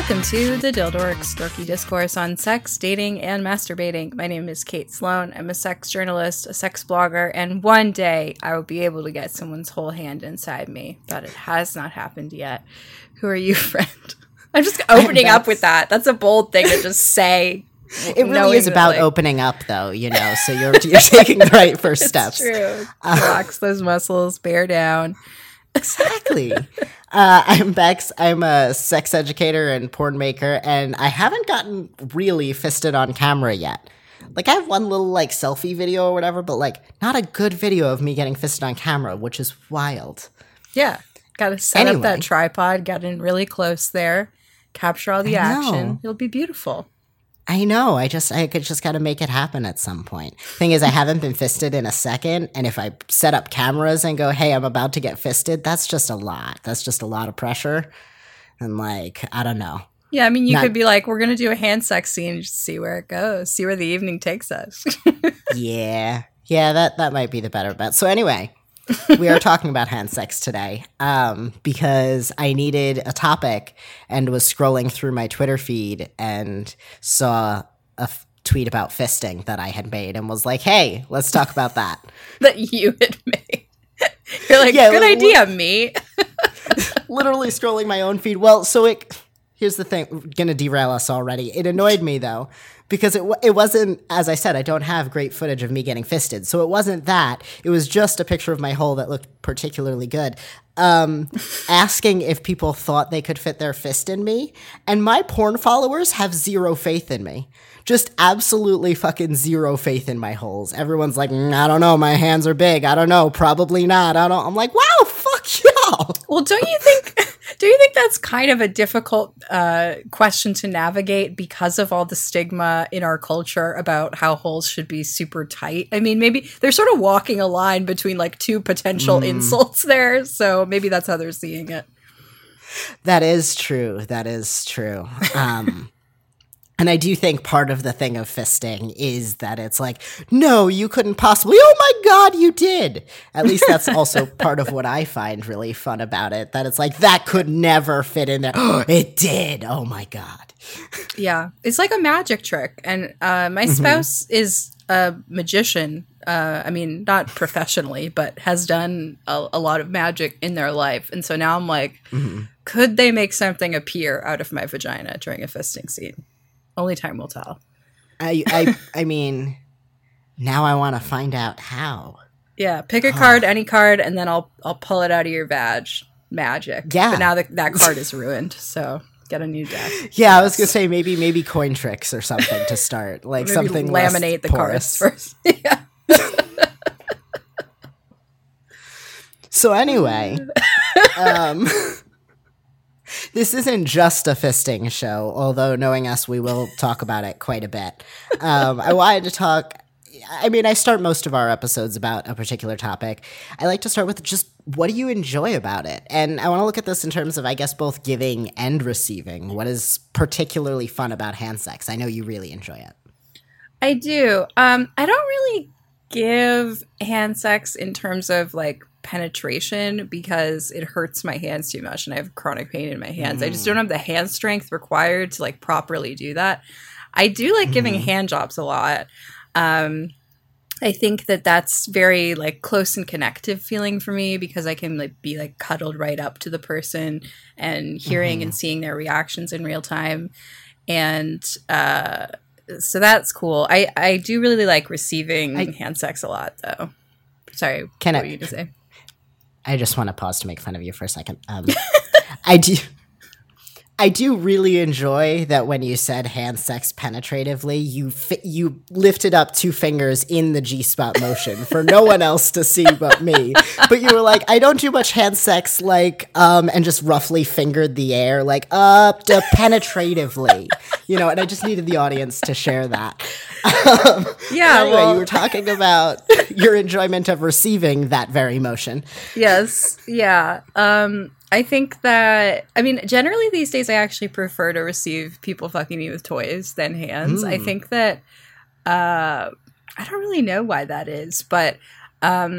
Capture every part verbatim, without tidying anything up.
Welcome to the Dildorks, dorky discourse on sex, dating, and masturbating. My name is Kate Sloan. I'm a sex journalist, a sex blogger, and one day I will be able to get someone's whole hand inside me, but it has not happened yet. Who are you, friend? I'm just opening up with that. That's a bold thing to just say. It really is about like, opening up, though, you know, so you're you're taking the right first steps. It's true. Relax those muscles, bear down. Exactly. Uh, I'm Bex. I'm a sex educator and porn maker, and I haven't gotten really fisted on camera yet. Like, I have one little, like, selfie video or whatever, but, like, not a good video of me getting fisted on camera, which is wild. Yeah. Gotta set anyway. up that tripod, get in really close there, capture all the action. It'll be beautiful. I know. I just, I could just got to make it happen at some point. Thing is, I haven't been fisted in a second. And if I set up cameras and go, hey, I'm about to get fisted, that's just a lot. That's just a lot of pressure. And like, I don't know. Yeah. I mean, you Not, could be like, we're going to do a hand sex scene and just see where it goes. See where the evening takes us. yeah. Yeah. That, that might be the better bet. So anyway, we are talking about hand sex today um, because I needed a topic and was scrolling through my Twitter feed and saw a f- tweet about fisting that I had made and was like, hey, let's talk about that. That you had made. You're like, yeah, good li- idea, li- me. Literally scrolling my own feed. Well, so it... Here's the thing. We're going to derail us already. It annoyed me, though, because it it wasn't, as I said, I don't have great footage of me getting fisted. So it wasn't that. It was just a picture of my hole that looked particularly good. Um, asking if people thought they could fit their fist in me. And my porn followers have zero faith in me. Just absolutely fucking zero faith in my holes. Everyone's like, mm, I don't know. My hands are big. I don't know. Probably not. I don't. I'm like, wow, fuck y'all. Well, don't you think... Do you think that's kind of a difficult uh, question to navigate because of all the stigma in our culture about how holes should be super tight? I mean, maybe they're sort of walking a line between like two potential mm. insults there. So maybe that's how they're seeing it. That is true. That is true. Um, and I do think part of the thing of fisting is that it's like, no, you couldn't possibly. Oh my God, you did. At least that's also part of what I find really fun about it. That it's like, that could never fit in there. Oh, it did. Oh my God. Yeah. It's like a magic trick. And uh, my mm-hmm. spouse is a magician. Uh, I mean, not professionally, but has done a, a lot of magic in their life. And so now I'm like, mm-hmm. could they make something appear out of my vagina during a fisting scene? Only time will tell. I I I mean, now I want to find out how. Yeah, pick a card, any card, and then I'll I'll pull it out of your vag. Magic. Yeah. But now that that card is ruined, so get a new deck. Yeah, I was gonna say maybe maybe coin tricks or something to start, like maybe something laminate the porous. cards first. Yeah. So anyway, um. This isn't just a fisting show, although knowing us, we will talk about it quite a bit. Um, I wanted to talk, I mean, I start most of our episodes about a particular topic. I like to start with just what do you enjoy about it? And I want to look at this in terms of, I guess, both giving and receiving. What is particularly fun about hand sex? I know you really enjoy it. I do. Um, I don't really give hand sex in terms of like penetration because it hurts my hands too much and I have chronic pain in my hands. Mm. I just don't have the hand strength required to like properly do that. I do like giving mm. hand jobs a lot. Um, I think that that's very like close and connective feeling for me because I can like be like cuddled right up to the person and hearing mm. and seeing their reactions in real time. And uh, so that's cool. I, I do really like receiving I, hand sex a lot though. Sorry, can what I, were you to say? I just want to pause to make fun of you for a second. Um, I do, I do really enjoy that when you said hand sex penetratively, you fi- you lifted up two fingers in the G-spot motion for no one else to see but me. But you were like, I don't do much hand sex, like, um, and just roughly fingered the air, like up to penetratively, you know. And I just needed the audience to share that. Um, yeah. Anyway, well, you were talking about your enjoyment of receiving that very motion. Yes. Yeah. Um. I think that, I mean, generally these days I actually prefer to receive people fucking me with toys than hands. Mm. I think that, uh, I don't really know why that is, but um,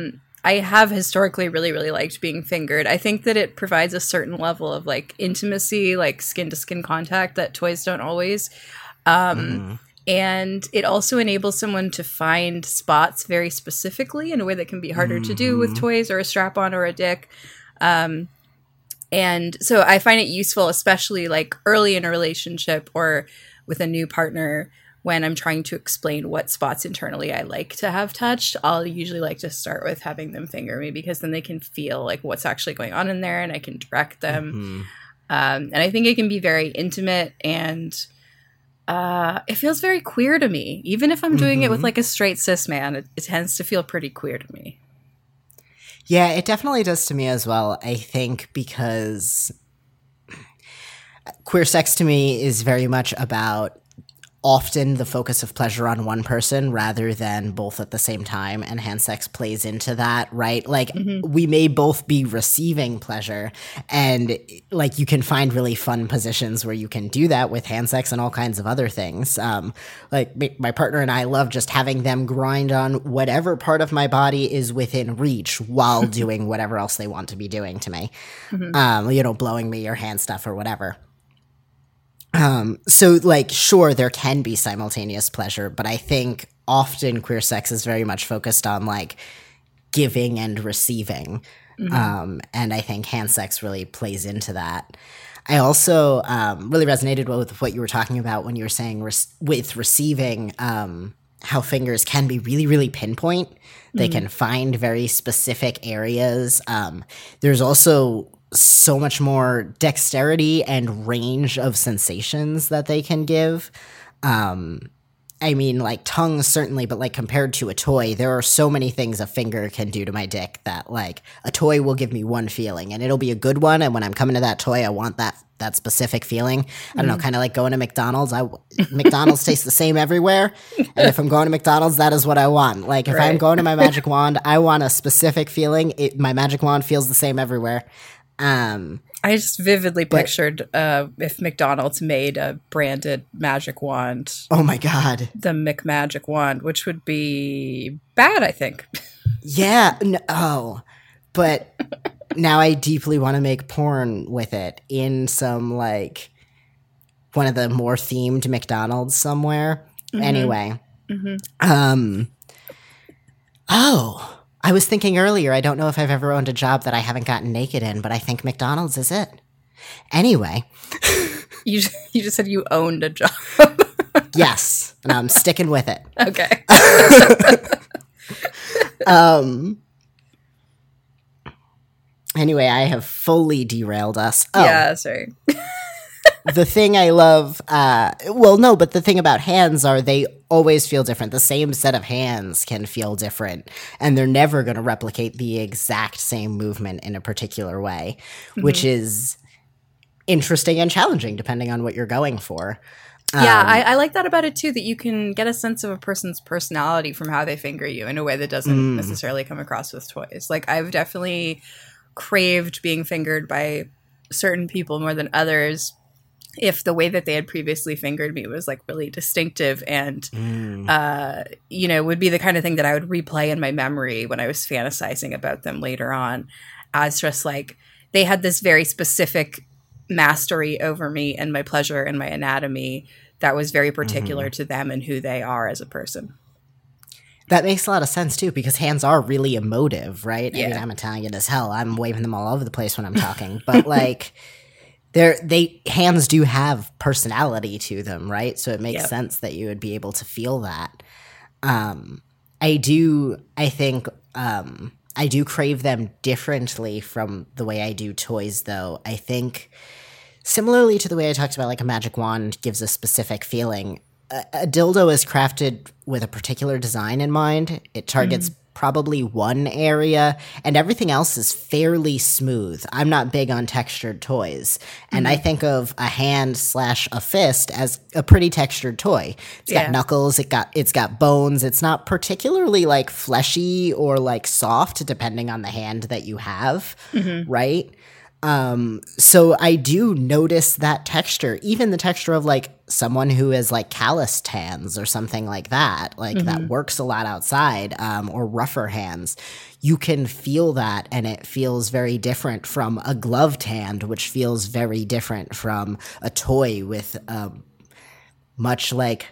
I have historically really, really liked being fingered. I think that it provides a certain level of like intimacy, like skin to skin contact that toys don't always. Um, mm. And it also enables someone to find spots very specifically in a way that can be harder mm-hmm. to do with toys or a strap on or a dick. Um, and so I find it useful, especially like early in a relationship or with a new partner, when I'm trying to explain what spots internally I like to have touched. I'll usually like to start with having them finger me, because then they can feel like what's actually going on in there and I can direct them. Mm-hmm. Um, and I think it can be very intimate, and uh, it feels very queer to me. Even if I'm doing mm-hmm. it with like a straight cis man, it, it tends to feel pretty queer to me. Yeah, it definitely does to me as well. I think because queer sex to me is very much about often the focus of pleasure on one person rather than both at the same time, and hand sex plays into that, right? Like mm-hmm. we may both be receiving pleasure, and like you can find really fun positions where you can do that with hand sex and all kinds of other things. Um, like my partner and I love just having them grind on whatever part of my body is within reach while doing whatever else they want to be doing to me. Mm-hmm. Um, you know, blowing me or hand stuff or whatever. Um, so like, sure, there can be simultaneous pleasure, but I think often queer sex is very much focused on like giving and receiving. Mm-hmm. Um, and I think hand sex really plays into that. I also, um, really resonated with what you were talking about when you were saying re- with receiving, um, how fingers can be really, really pinpoint. They mm-hmm. can find very specific areas. Um, there's also so much more dexterity and range of sensations that they can give. Um, I mean, like tongue certainly, but like compared to a toy, there are so many things a finger can do to my dick that like a toy will give me one feeling and it'll be a good one. And when I'm coming to that toy, I want that that specific feeling. I don't mm. know, kind of like going to McDonald's. I McDonald's tastes the same everywhere. And if I'm going to McDonald's, that is what I want. Like if right. I'm going to my magic wand, I want a specific feeling. It, my magic wand feels the same everywhere. Um, I just vividly but, pictured uh, if McDonald's made a branded magic wand. Oh my God. The McMagic wand, which would be bad, I think. Yeah. No, oh, but now I deeply want to make porn with it in some like one of the more themed McDonald's somewhere. Mm-hmm. Anyway. Mm-hmm. Um. Oh. I was thinking earlier, I don't know if I've ever owned a job that I haven't gotten naked in, but I think McDonald's is it. Anyway. You you just said you owned a job. Yes, and I'm sticking with it. Okay. um. Anyway, I have fully derailed us. Oh. Yeah, sorry. The thing I love, uh, well, no, but the thing about hands are they always feel different. The same set of hands can feel different, and they're never going to replicate the exact same movement in a particular way, mm-hmm. which is interesting and challenging depending on what you're going for. Yeah, um, I, I like that about it too, that you can get a sense of a person's personality from how they finger you in a way that doesn't mm. necessarily come across with toys. Like, I've definitely craved being fingered by certain people more than others if the way that they had previously fingered me was like really distinctive and, mm. uh, you know, would be the kind of thing that I would replay in my memory when I was fantasizing about them later on, as just like they had this very specific mastery over me and my pleasure and my anatomy that was very particular mm-hmm. to them and who they are as a person. That makes a lot of sense too, because hands are really emotive, right? Yeah. I mean, I'm Italian as hell. I'm waving them all over the place when I'm talking, but like They're, they hands do have personality to them, right? So it makes yep. sense that you would be able to feel that. Um, I do, I think, um, I do crave them differently from the way I do toys, though. I think, similarly to the way I talked about, like a magic wand gives a specific feeling, a, a dildo is crafted with a particular design in mind. It targets mm. probably one area, and everything else is fairly smooth. I'm not big on textured toys, and mm-hmm. I think of a hand slash a fist as a pretty textured toy. It's got yeah. knuckles, it got it's got bones. It's not particularly like fleshy or like soft, depending on the hand that you have, mm-hmm. right? Um, so I do notice that texture, even the texture of like someone who is like calloused hands or something like that, like mm-hmm. that works a lot outside, um, or rougher hands, you can feel that, and it feels very different from a gloved hand, which feels very different from a toy with a much like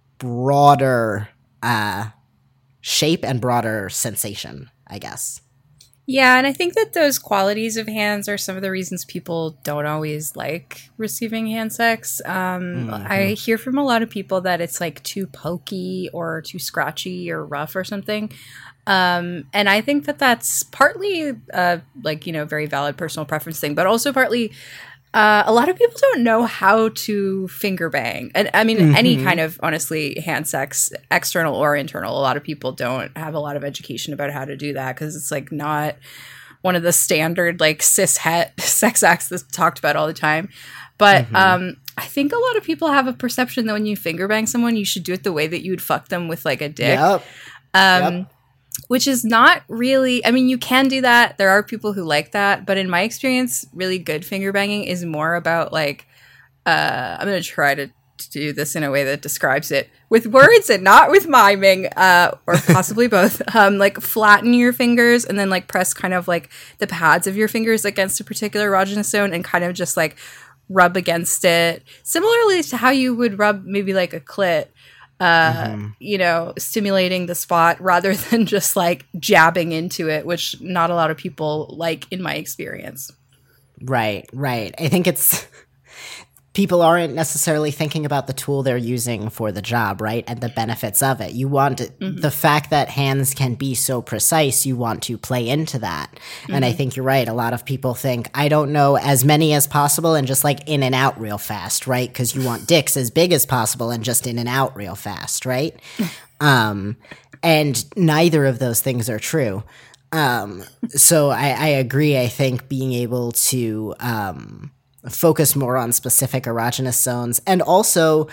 broader uh, shape and broader sensation, I guess. Yeah, and I think that those qualities of hands are some of the reasons people don't always like receiving hand sex. Um, mm-hmm. I hear from a lot of people that it's like too pokey or too scratchy or rough or something. Um, and I think that that's partly uh, like, you know, very valid personal preference thing, but also partly uh, a lot of people don't know how to finger bang. And I mean, mm-hmm. any kind of, honestly, hand sex, external or internal, a lot of people don't have a lot of education about how to do that because it's like not one of the standard like cis het sex acts that's talked about all the time. But mm-hmm. um, I think a lot of people have a perception that when you finger bang someone, you should do it the way that you would fuck them with like a dick. Yep. Um, yep. Which is not really, I mean, you can do that. There are people who like that. But in my experience, really good finger banging is more about like, uh, I'm going to try to do this in a way that describes it with words and not with miming, uh, or possibly both. Um, like flatten your fingers and then like press kind of like the pads of your fingers against a particular erogenous zone and kind of just like rub against it. Similarly to how you would rub maybe like a clit. Uh, mm-hmm. you know, stimulating the spot rather than just like jabbing into it, which not a lot of people like in my experience. Right, right. I think it's people aren't necessarily thinking about the tool they're using for the job, right? And the benefits of it. You want to, mm-hmm. the fact that hands can be so precise, you want to play into that. Mm-hmm. And I think you're right. A lot of people think, I don't know as many as possible and just like in and out real fast, right? Because you want dicks as big as possible and just in and out real fast, right? um, and neither of those things are true. Um, so I, I agree. I think being able to, um, focus more on specific erogenous zones and also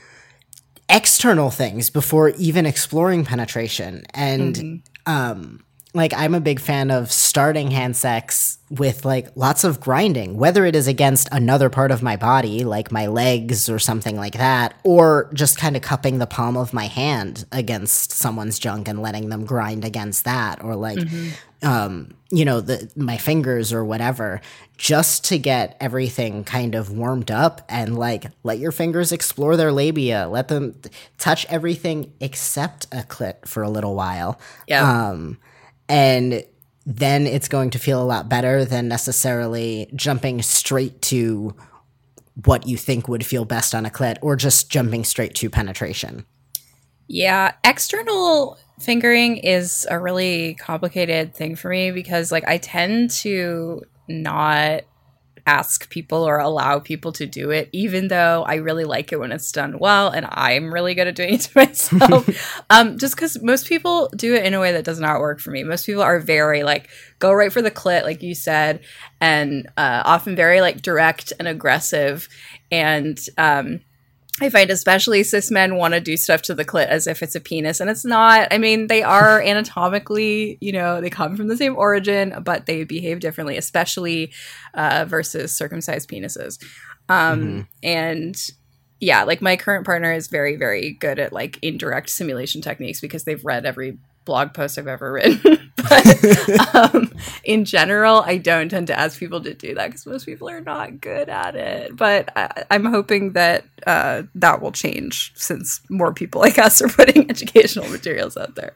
external things before even exploring penetration. And mm-hmm. um, like I'm a big fan of starting hand sex with like lots of grinding, whether it is against another part of my body, like my legs or something like that, or just kind of cupping the palm of my hand against someone's junk and letting them grind against that, or like, mm-hmm. um, you know, the my fingers or whatever, just to get everything kind of warmed up and like let your fingers explore their labia, let them touch everything except a clit for a little while. Yeah. Um, and then it's going to feel a lot better than necessarily jumping straight to what you think would feel best on a clit or just jumping straight to penetration. Yeah, external fingering is a really complicated thing for me because like I tend to not ask people or allow people to do it, even though I really like it when it's done well, and I'm really good at doing it to myself. um, just because most people do it in a way that does not work for me. Most people are very like, go right for the clit, like you said, and uh, often very like direct and aggressive. And um, I find especially cis men want to do stuff to the clit as if it's a penis, and it's not. I mean, they are anatomically, you know, they come from the same origin, but they behave differently, especially uh, versus circumcised penises. Um, mm-hmm. And yeah, like my current partner is very, very good at like indirect simulation techniques because they've read every blog post I've ever written. But um, in general, I don't tend to ask people to do that because most people are not good at it. But I, I'm hoping that uh, that will change since more people like us are putting educational materials out there.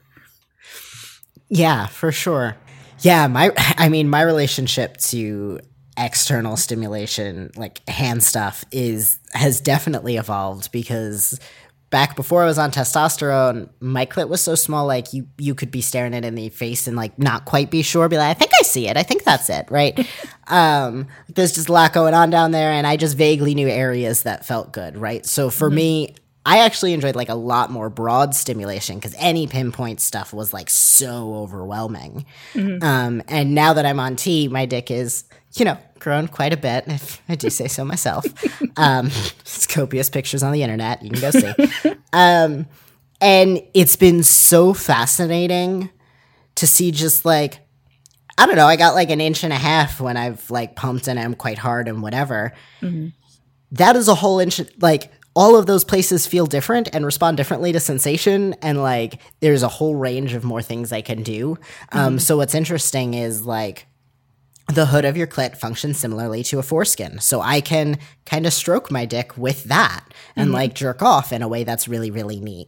Yeah, for sure. Yeah, my I mean, my relationship to external stimulation, like hand stuff, is has definitely evolved because back before I was on testosterone, my clit was so small, like you you could be staring it in the face and like not quite be sure, be like, I think I see it. I think that's it, right? um, there's just a lot going on down there, and I just vaguely knew areas that felt good, right? So for mm-hmm. me, I actually enjoyed like a lot more broad stimulation because any pinpoint stuff was like so overwhelming. Mm-hmm. Um, and now that I'm on T, my dick is, you know, grown quite a bit, if I do say so myself. um, there's copious pictures on the internet. You can go see. um, and it's been so fascinating to see just like, I don't know, I got like an inch and a half when I've like pumped and I'm quite hard and whatever. Mm-hmm. That is a whole inch, like all of those places feel different and respond differently to sensation, and like there's a whole range of more things I can do. Mm-hmm. Um, so what's interesting is like the hood of your clit functions similarly to a foreskin. So I can kind of stroke my dick with that and mm-hmm. like jerk off in a way that's really, really neat.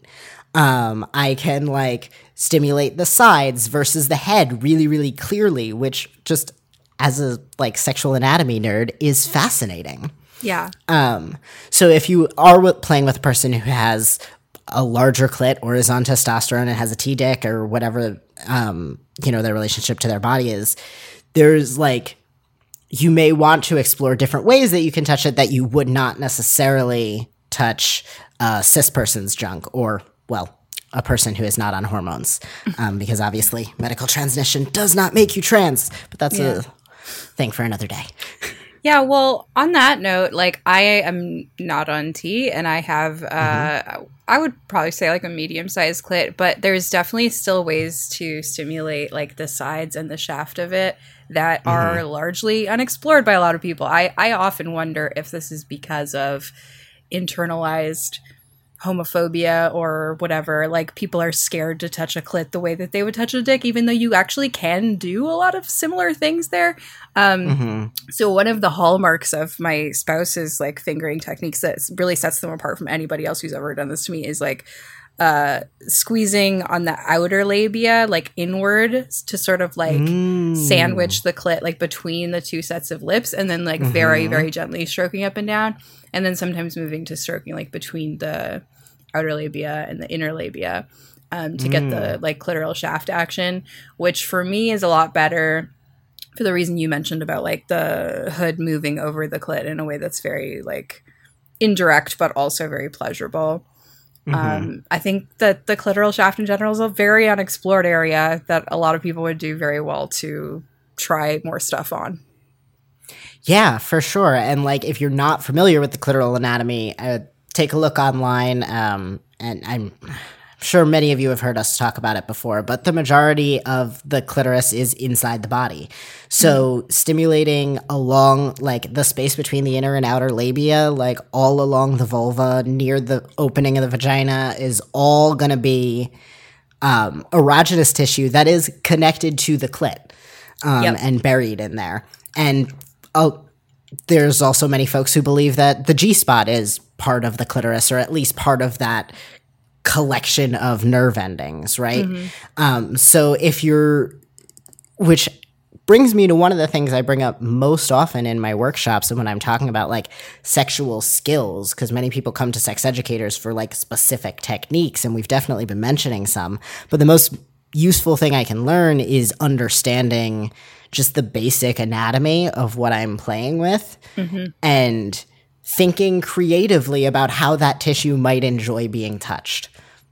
Um, I can like stimulate the sides versus the head really, really clearly, which just as a like sexual anatomy nerd is fascinating. Yeah. Um, so if you are w- playing with a person who has a larger clit or is on testosterone and has a T-dick or whatever, um, you know, their relationship to their body is, there's like, you may want to explore different ways that you can touch it that you would not necessarily touch a cis person's junk or, well, a person who is not on hormones. Um, because obviously medical transition does not make you trans, but that's yeah. a thing for another day. Yeah, well, on that note, like I am not on T, and I have, uh, mm-hmm. I would probably say like a medium-sized clit, but there's definitely still ways to stimulate like the sides and the shaft of it that mm-hmm. are largely unexplored by a lot of people. I, I often wonder if this is because of internalized homophobia or whatever. Like people are scared to touch a clit the way that they would touch a dick, even though you actually can do a lot of similar things there. Um, mm-hmm. So one of the hallmarks of my spouse's like fingering techniques that really sets them apart from anybody else who's ever done this to me is like uh, squeezing on the outer labia, like inward to sort of like mm. sandwich the clit like between the two sets of lips, and then like mm-hmm. very, very gently stroking up and down. And then sometimes moving to stroking like between the outer labia and the inner labia um, to mm. get the like clitoral shaft action, which for me is a lot better for the reason you mentioned about like the hood moving over the clit in a way that's very like indirect, but also very pleasurable. Mm-hmm. Um, I think that the clitoral shaft in general is a very unexplored area that a lot of people would do very well to try more stuff on. Yeah, for sure. And like, if you're not familiar with the clitoral anatomy, uh, take a look online. Um, and I'm sure many of you have heard us talk about it before, but the majority of the clitoris is inside the body. So mm-hmm. stimulating along like the space between the inner and outer labia, like all along the vulva near the opening of the vagina, is all going to be um, erogenous tissue that is connected to the clit um, yep. and buried in there. And Oh, there's also many folks who believe that the G-spot is part of the clitoris, or at least part of that collection of nerve endings, right? Mm-hmm. Um, so if you're, which brings me to one of the things I bring up most often in my workshops and when I'm talking about like sexual skills, because many people come to sex educators for like specific techniques, and we've definitely been mentioning some, but the most useful thing I can learn is understanding just the basic anatomy of what I'm playing with mm-hmm. and thinking creatively about how that tissue might enjoy being touched,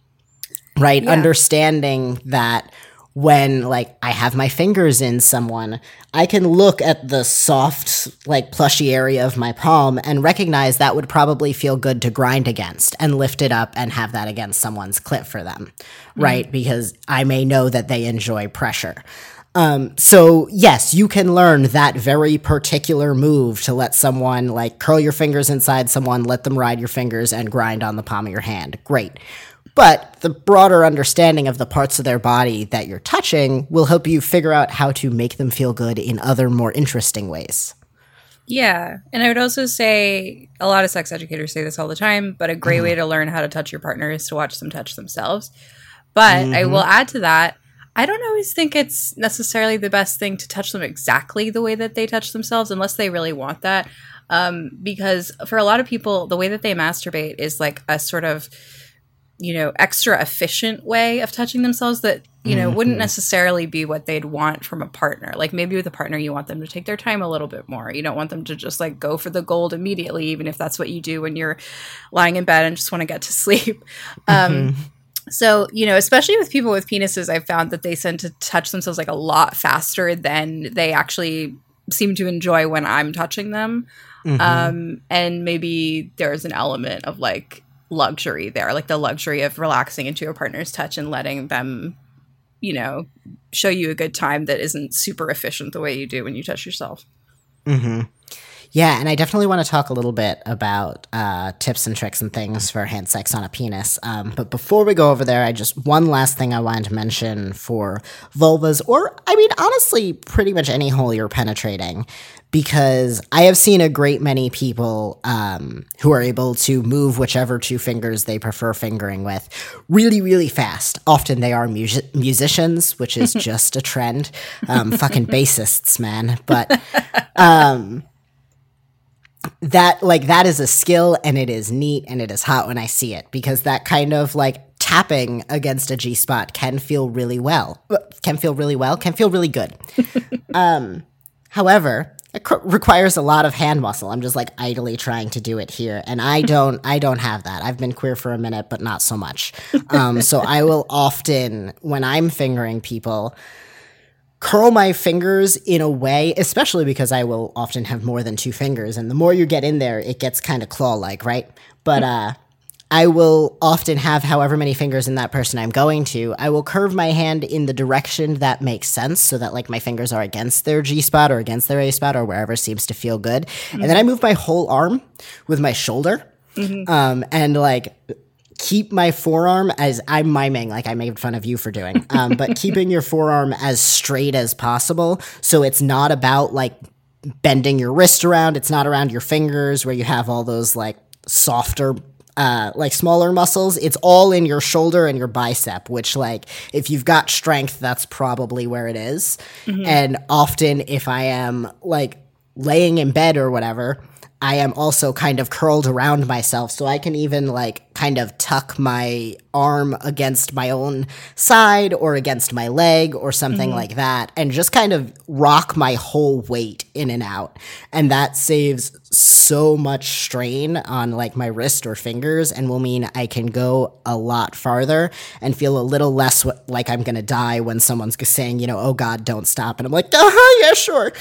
right? Yeah. Understanding that when like I have my fingers in someone, I can look at the soft, like plushy area of my palm and recognize that would probably feel good to grind against and lift it up and have that against someone's clit for them, mm-hmm. right? Because I may know that they enjoy pressure. Um, so yes, you can learn that very particular move to let someone like curl your fingers inside someone, let them ride your fingers and grind on the palm of your hand. Great. But the broader understanding of the parts of their body that you're touching will help you figure out how to make them feel good in other more interesting ways. Yeah. And I would also say a lot of sex educators say this all the time, but a great mm-hmm. way to learn how to touch your partner is to watch them touch themselves. But mm-hmm. I will add to that, I don't always think it's necessarily the best thing to touch them exactly the way that they touch themselves unless they really want that. Um, because for a lot of people, the way that they masturbate is like a sort of, you know, extra efficient way of touching themselves that, you know, mm-hmm. wouldn't necessarily be what they'd want from a partner. Like maybe with a partner, you want them to take their time a little bit more. You don't want them to just like go for the gold immediately, even if that's what you do when you're lying in bed and just want to get to sleep. Um, mm-hmm. So, you know, especially with people with penises, I've found that they tend to touch themselves like a lot faster than they actually seem to enjoy when I'm touching them. Mm-hmm. Um, and maybe there's an element of like luxury there, like the luxury of relaxing into your partner's touch and letting them, you know, show you a good time that isn't super efficient the way you do when you touch yourself. Mm-hmm. Yeah, and I definitely want to talk a little bit about uh, tips and tricks and things for hand sex on a penis. Um, but before we go over there, I just one last thing I wanted to mention for vulvas, or I mean, honestly, pretty much any hole you're penetrating, because I have seen a great many people um, who are able to move whichever two fingers they prefer fingering with really, really fast. Often they are music- musicians, which is just a trend. Um, fucking bassists, man. But um, that, like, that is a skill, and it is neat, and it is hot when I see it, because that kind of, like, tapping against a G-spot can feel really well. Can feel really well? Can feel really good. um, however... It cr- requires a lot of hand muscle. I'm just like idly trying to do it here, and I don't. I don't have that. I've been queer for a minute, but not so much. Um, so I will often, when I'm fingering people, curl my fingers in a way, especially because I will often have more than two fingers, and the more you get in there, it gets kind of claw-like, right? But uh, I will often have however many fingers in that person I'm going to. I will curve my hand in the direction that makes sense, so that like my fingers are against their G-spot or against their A-spot or wherever seems to feel good. Mm-hmm. And then I move my whole arm with my shoulder, mm-hmm. um, and like keep my forearm as I'm miming, like I made fun of you for doing, um, but keeping your forearm as straight as possible. So it's not about like bending your wrist around. It's not around your fingers where you have all those like softer Uh, like smaller muscles. It's all in your shoulder and your bicep, which like if you've got strength, that's probably where it is. Mm-hmm. And often if I am like laying in bed or whatever, I am also kind of curled around myself, so I can even like kind of tuck my arm against my own side or against my leg or something mm-hmm. like that, and just kind of rock my whole weight in and out. And that saves so much strain on like my wrist or fingers, and will mean I can go a lot farther and feel a little less w- like I'm gonna die when someone's saying, you know, oh God, don't stop. And I'm like, uh-huh, yeah, sure.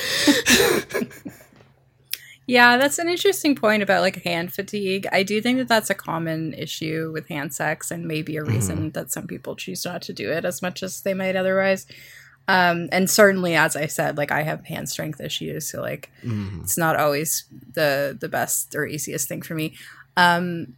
Yeah, that's an interesting point about like hand fatigue. I do think that that's a common issue with hand sex, and maybe a reason mm-hmm. that some people choose not to do it as much as they might otherwise. Um, and certainly, as I said, like I have hand strength issues, so like mm-hmm. it's not always the the best or easiest thing for me. Um,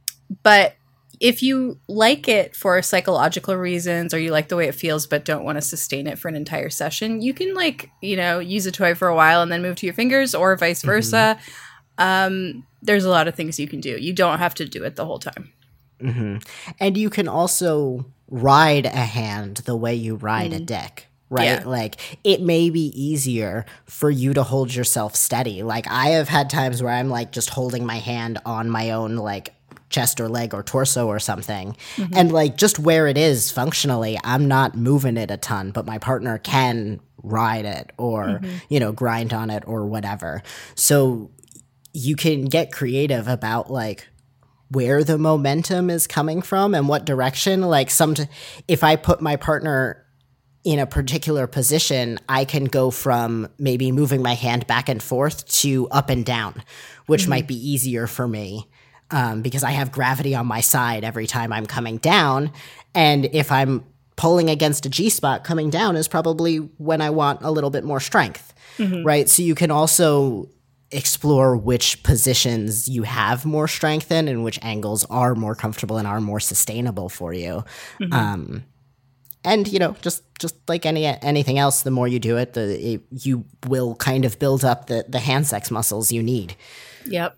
but if you like it for psychological reasons, or you like the way it feels but don't want to sustain it for an entire session, you can like, you know, use a toy for a while and then move to your fingers, or vice versa. Mm-hmm. Um, there's a lot of things you can do. You don't have to do it the whole time. Mm-hmm. And you can also ride a hand the way you ride mm-hmm. a dick. Right? Yeah. Like, it may be easier for you to hold yourself steady. Like, I have had times where I'm, like, just holding my hand on my own, like, chest or leg or torso or something. Mm-hmm. And, like, just where it is functionally, I'm not moving it a ton, but my partner can ride it or, mm-hmm. you know, grind on it or whatever. So you can get creative about, like, where the momentum is coming from and what direction. Like, some t- if I put my partner in a particular position, I can go from maybe moving my hand back and forth to up and down, which mm-hmm. might be easier for me um, because I have gravity on my side every time I'm coming down. And if I'm pulling against a G-spot, coming down is probably when I want a little bit more strength, mm-hmm. right? So you can also explore which positions you have more strength in and which angles are more comfortable and are more sustainable for you. Mm-hmm. Um, And, you know, just, just like any anything else, the more you do it, the it, you will kind of build up the, the hand sex muscles you need. Yep.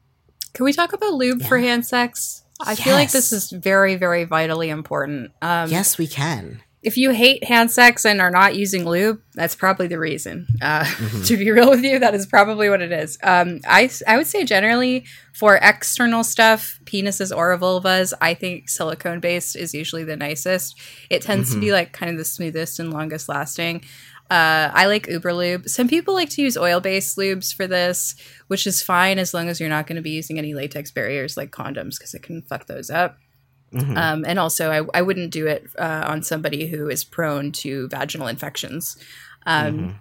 Can we talk about lube yeah. for hand sex? I yes. feel like this is very, very vitally important. Um, yes, we can. If you hate hand sex and are not using lube, that's probably the reason. Uh, mm-hmm. To be real with you, that is probably what it is. Um, I, I would say generally for external stuff, penises or vulvas, I think silicone-based is usually the nicest. It tends mm-hmm. to be like kind of the smoothest and longest lasting. Uh, I like Uberlube. Some people like to use oil-based lubes for this, which is fine as long as you're not going to be using any latex barriers like condoms, because it can fuck those up. Mm-hmm. Um, and also, I, I wouldn't do it uh, on somebody who is prone to vaginal infections. Um, mm-hmm.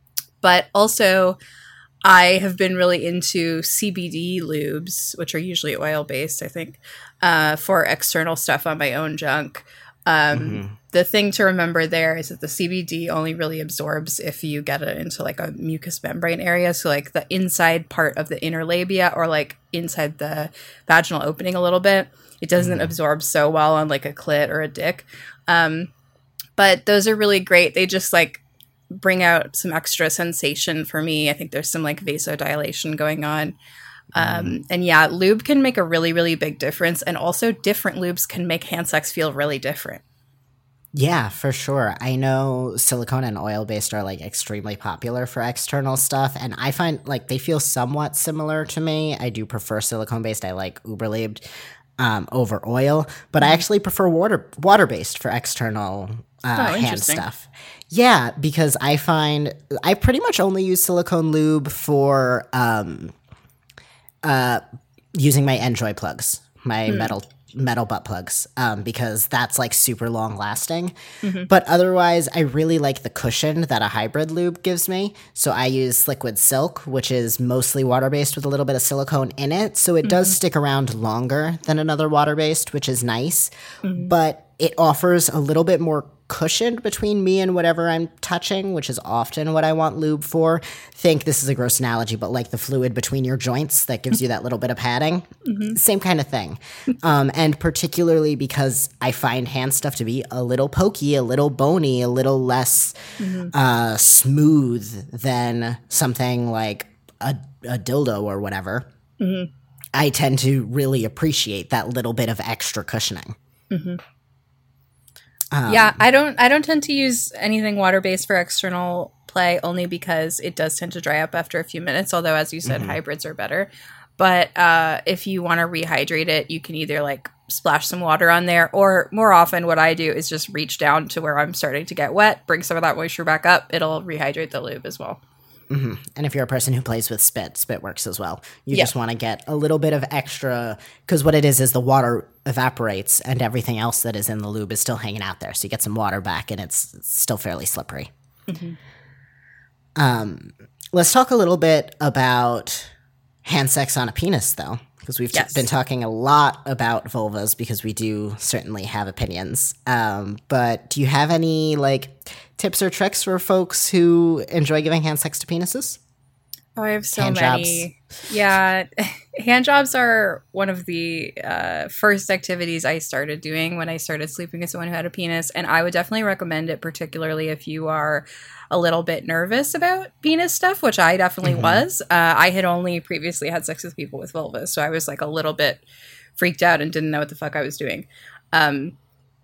But also, I have been really into C B D lubes, which are usually oil-based, I think, uh, for external stuff on my own junk. Um, mm-hmm. The thing to remember there is that the C B D only really absorbs if you get it into like a mucous membrane area. So like the inside part of the inner labia or like inside the vaginal opening a little bit. It doesn't mm-hmm. absorb so well on like a clit or a dick. Um, but those are really great. They just like bring out some extra sensation for me. I think there's some like vasodilation going on. Um, mm. And yeah, lube can make a really, really big difference. And also different lubes can make hand sex feel really different. Yeah, for sure. I know silicone and oil-based are like extremely popular for external stuff. And I find like they feel somewhat similar to me. I do prefer silicone-based. I like Uberlabed um, over oil. But I actually prefer water, water-based for external uh, oh, hand stuff. Yeah, because I find I pretty much only use silicone lube for um, uh, using my Enjoy plugs, my hmm. metal metal butt plugs, um, because that's like super long lasting. Mm-hmm. But otherwise, I really like the cushion that a hybrid lube gives me. So I use Liquid Silk, which is mostly water-based with a little bit of silicone in it. So it mm-hmm. does stick around longer than another water-based, which is nice. Mm-hmm. But it offers a little bit more cushion between me and whatever I'm touching, which is often what I want lube for. Think, this is a gross analogy, but like the fluid between your joints that gives you that little bit of padding. Mm-hmm. Same kind of thing. Um, and particularly because I find hand stuff to be a little pokey, a little bony, a little less mm-hmm. uh, smooth than something like a, a dildo or whatever. Mm-hmm. I tend to really appreciate that little bit of extra cushioning. Mm-hmm. Um, yeah, I don't I don't tend to use anything water-based for external play only because it does tend to dry up after a few minutes, although as you said, mm-hmm. hybrids are better. But uh, if you want to rehydrate it, you can either like splash some water on there, or more often what I do is just reach down to where I'm starting to get wet, bring some of that moisture back up. It'll rehydrate the lube as well. Mm-hmm. And if you're a person who plays with spit, spit works as well. You yeah. just want to get a little bit of extra, because what it is is the water evaporates and everything else that is in the lube is still hanging out there. So you get some water back and it's still fairly slippery. Mm-hmm. Um, let's talk a little bit about hand sex on a penis, though, because we've yes. t- been talking a lot about vulvas because we do certainly have opinions. Um, but do you have any, like, tips or tricks for folks who enjoy giving hand sex to penises? Oh, I have so hand many. Jobs. Yeah. Hand jobs are one of the uh, first activities I started doing when I started sleeping with someone who had a penis. And I would definitely recommend it, particularly if you are a little bit nervous about penis stuff, which I definitely mm-hmm. was. Uh, I had only previously had sex with people with vulvas. So I was like a little bit freaked out and didn't know what the fuck I was doing. Um,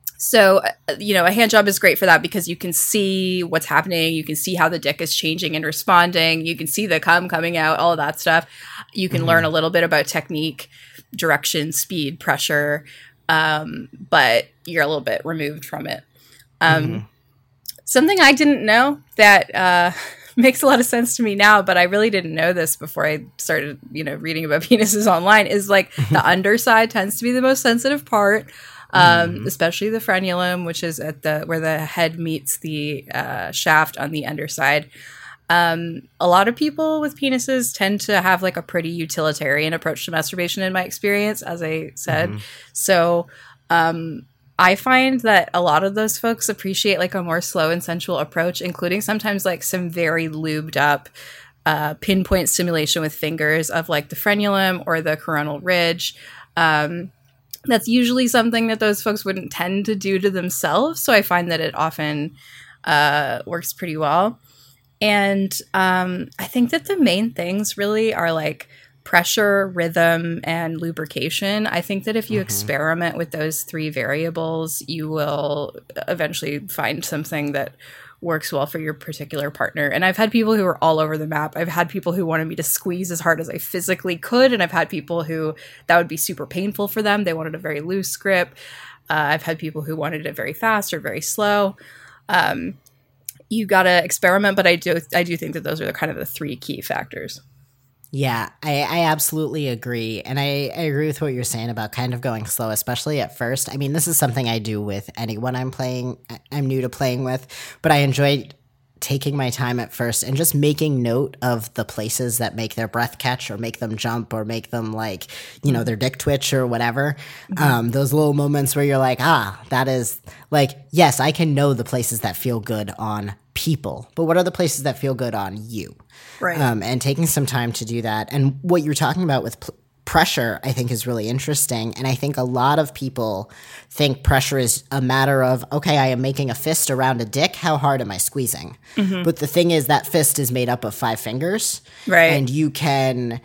So, you know, a hand job is great for that because you can see what's happening. You can see how the dick is changing and responding. You can see the cum coming out, all of that stuff. You can mm-hmm. learn a little bit about technique, direction, speed, pressure, um, but you're a little bit removed from it. Um, mm-hmm. Something I didn't know that uh, makes a lot of sense to me now, but I really didn't know this before I started, you know, reading about penises online, is like the underside tends to be the most sensitive part. Um, mm. especially the frenulum, which is at the where the head meets the uh, shaft on the underside. Um, a lot of people with penises tend to have like a pretty utilitarian approach to masturbation, in my experience, as I said. Mm. So um, I find that a lot of those folks appreciate like a more slow and sensual approach, including sometimes like some very lubed up uh, pinpoint stimulation with fingers of like the frenulum or the coronal ridge. Um, That's usually something that those folks wouldn't tend to do to themselves. So I find that it often uh, works pretty well. And um, I think that the main things really are like pressure, rhythm, and lubrication. I think that if you mm-hmm. experiment with those three variables, you will eventually find something that works well for your particular partner. And I've had people who are all over the map. I've had people who wanted me to squeeze as hard as I physically could. And I've had people who that would be super painful for them. They wanted a very loose grip. Uh, I've had people who wanted it very fast or very slow. Um, you got to experiment, but I do, I do think that those are the kind of the three key factors. Yeah, I, I absolutely agree. And I, I agree with what you're saying about kind of going slow, especially at first. I mean, this is something I do with anyone I'm playing, I'm new to playing with, but I enjoy taking my time at first and just making note of the places that make their breath catch or make them jump or make them like, you know, their dick twitch or whatever. Mm-hmm. Um, those little moments where you're like, ah, that is like, yes, I can know the places that feel good on people, but what are the places that feel good on you? Right. Um, and taking some time to do that. And what you're talking about with pl- pressure, I think, is really interesting. And I think a lot of people think pressure is a matter of, okay, I am making a fist around a dick. How hard am I squeezing? Mm-hmm. But the thing is, that fist is made up of five fingers. Right. And you can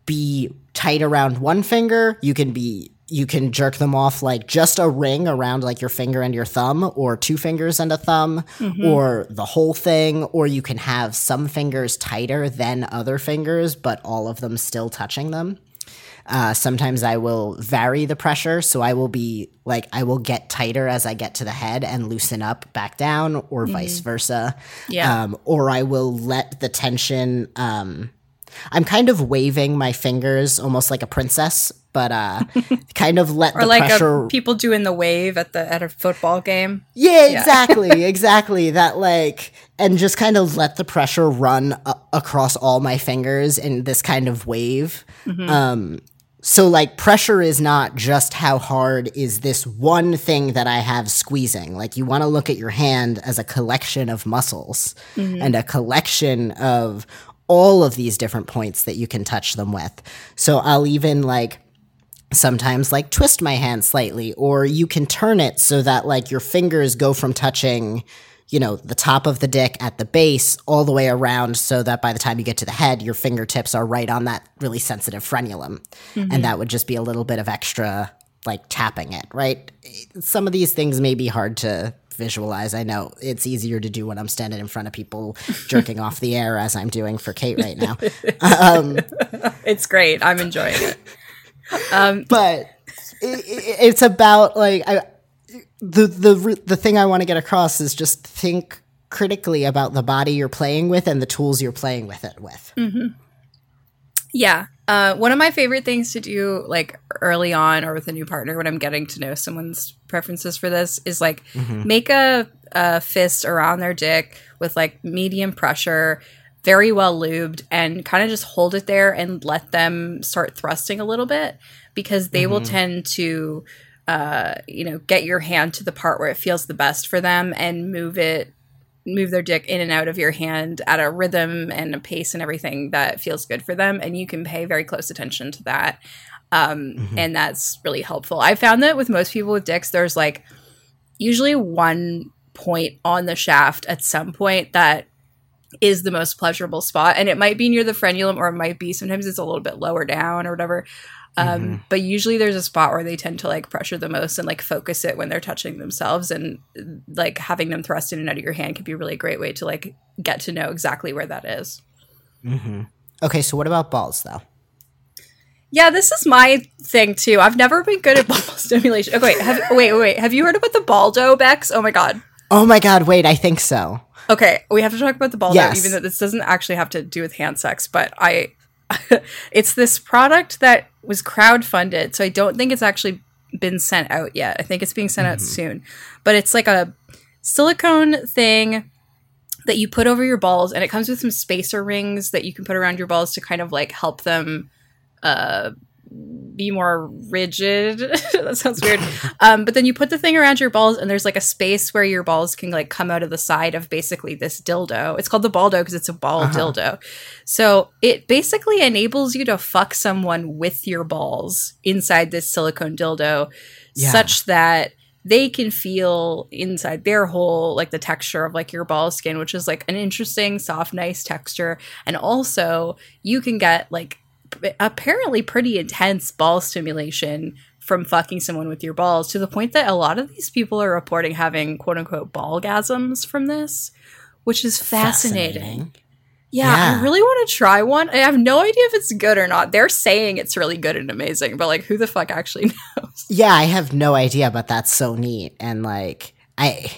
be tight around one finger. You can be, you can jerk them off like just a ring around like your finger and your thumb, or two fingers and a thumb, mm-hmm. or the whole thing. Or you can have some fingers tighter than other fingers, but all of them still touching them. Uh, sometimes I will vary the pressure, so I will be like, I will get tighter as I get to the head and loosen up back down, or mm-hmm. vice versa. Yeah. Um, or I will let the tension, um, I'm kind of waving my fingers almost like a princess, but uh, kind of let or the like pressure. A, people doing the wave at the at a football game. Yeah, exactly, yeah. exactly. That like, and just kind of let the pressure run a- across all my fingers in this kind of wave. Mm-hmm. Um, so like, pressure is not just how hard is this one thing that I have squeezing. Like, you want to look at your hand as a collection of muscles mm-hmm. and a collection of all of these different points that you can touch them with. So I'll even like sometimes like twist my hand slightly, or you can turn it so that like your fingers go from touching, you know, the top of the dick at the base all the way around, so that by the time you get to the head, your fingertips are right on that really sensitive frenulum. Mm-hmm. And that would just be a little bit of extra like tapping it, right? Some of these things may be hard to visualize. I know it's easier to do when I'm standing in front of people jerking off the air, as I'm doing for Kate right now. Um, it's great. I'm enjoying it. Um, but it, it, it's about like I, the the the thing I want to get across is just think critically about the body you're playing with and the tools you're playing with it with. Mm-hmm. Yeah. Uh, one of my favorite things to do, like early on or with a new partner, when I'm getting to know someone's preferences for this, is like mm-hmm. make a, a fist around their dick with like medium pressure, very well lubed, and kind of just hold it there and let them start thrusting a little bit, because they mm-hmm. will tend to, uh, you know, get your hand to the part where it feels the best for them and move it. move their dick in and out of your hand at a rhythm and a pace and everything that feels good for them. And you can pay very close attention to that. Um, mm-hmm. And that's really helpful. I found that with most people with dicks, there's like usually one point on the shaft at some point that is the most pleasurable spot. And it might be near the frenulum, or it might be, sometimes it's a little bit lower down or whatever. Um, mm-hmm. But usually there's a spot where they tend to like pressure the most and like focus it when they're touching themselves, and like having them thrust in and out of your hand can be a really great way to like get to know exactly where that is. Mm-hmm. Okay, so what about balls though? Yeah, this is my thing too. I've never been good at ball stimulation. Okay, wait, have, wait, wait, wait. Have you heard about the baldo, Bex? Oh my god. Oh my god, wait, I think so. Okay, we have to talk about the baldo, yes. even though this doesn't actually have to do with hand sex, but I... it's this product that was crowdfunded, so I don't think it's actually been sent out yet. I think it's being sent mm-hmm. out soon. But it's like a silicone thing that you put over your balls, and it comes with some spacer rings that you can put around your balls to kind of like help them uh, be more rigid. That sounds weird. Um, but then you put the thing around your balls, and there's like a space where your balls can like come out of the side of basically this dildo. It's called the baldo because it's a ball uh-huh. dildo. So it basically enables you to fuck someone with your balls inside this silicone dildo, yeah. such that they can feel inside their hole like the texture of like your ball skin, which is like an interesting, soft, nice texture. And also you can get like apparently pretty intense ball stimulation from fucking someone with your balls, to the point that a lot of these people are reporting having quote unquote ballgasms from this, which is fascinating. fascinating. Yeah, yeah, I really want to try one. I have no idea if it's good or not. They're saying it's really good and amazing, but like, who the fuck actually knows? Yeah, I have no idea, but that's so neat. And like, I,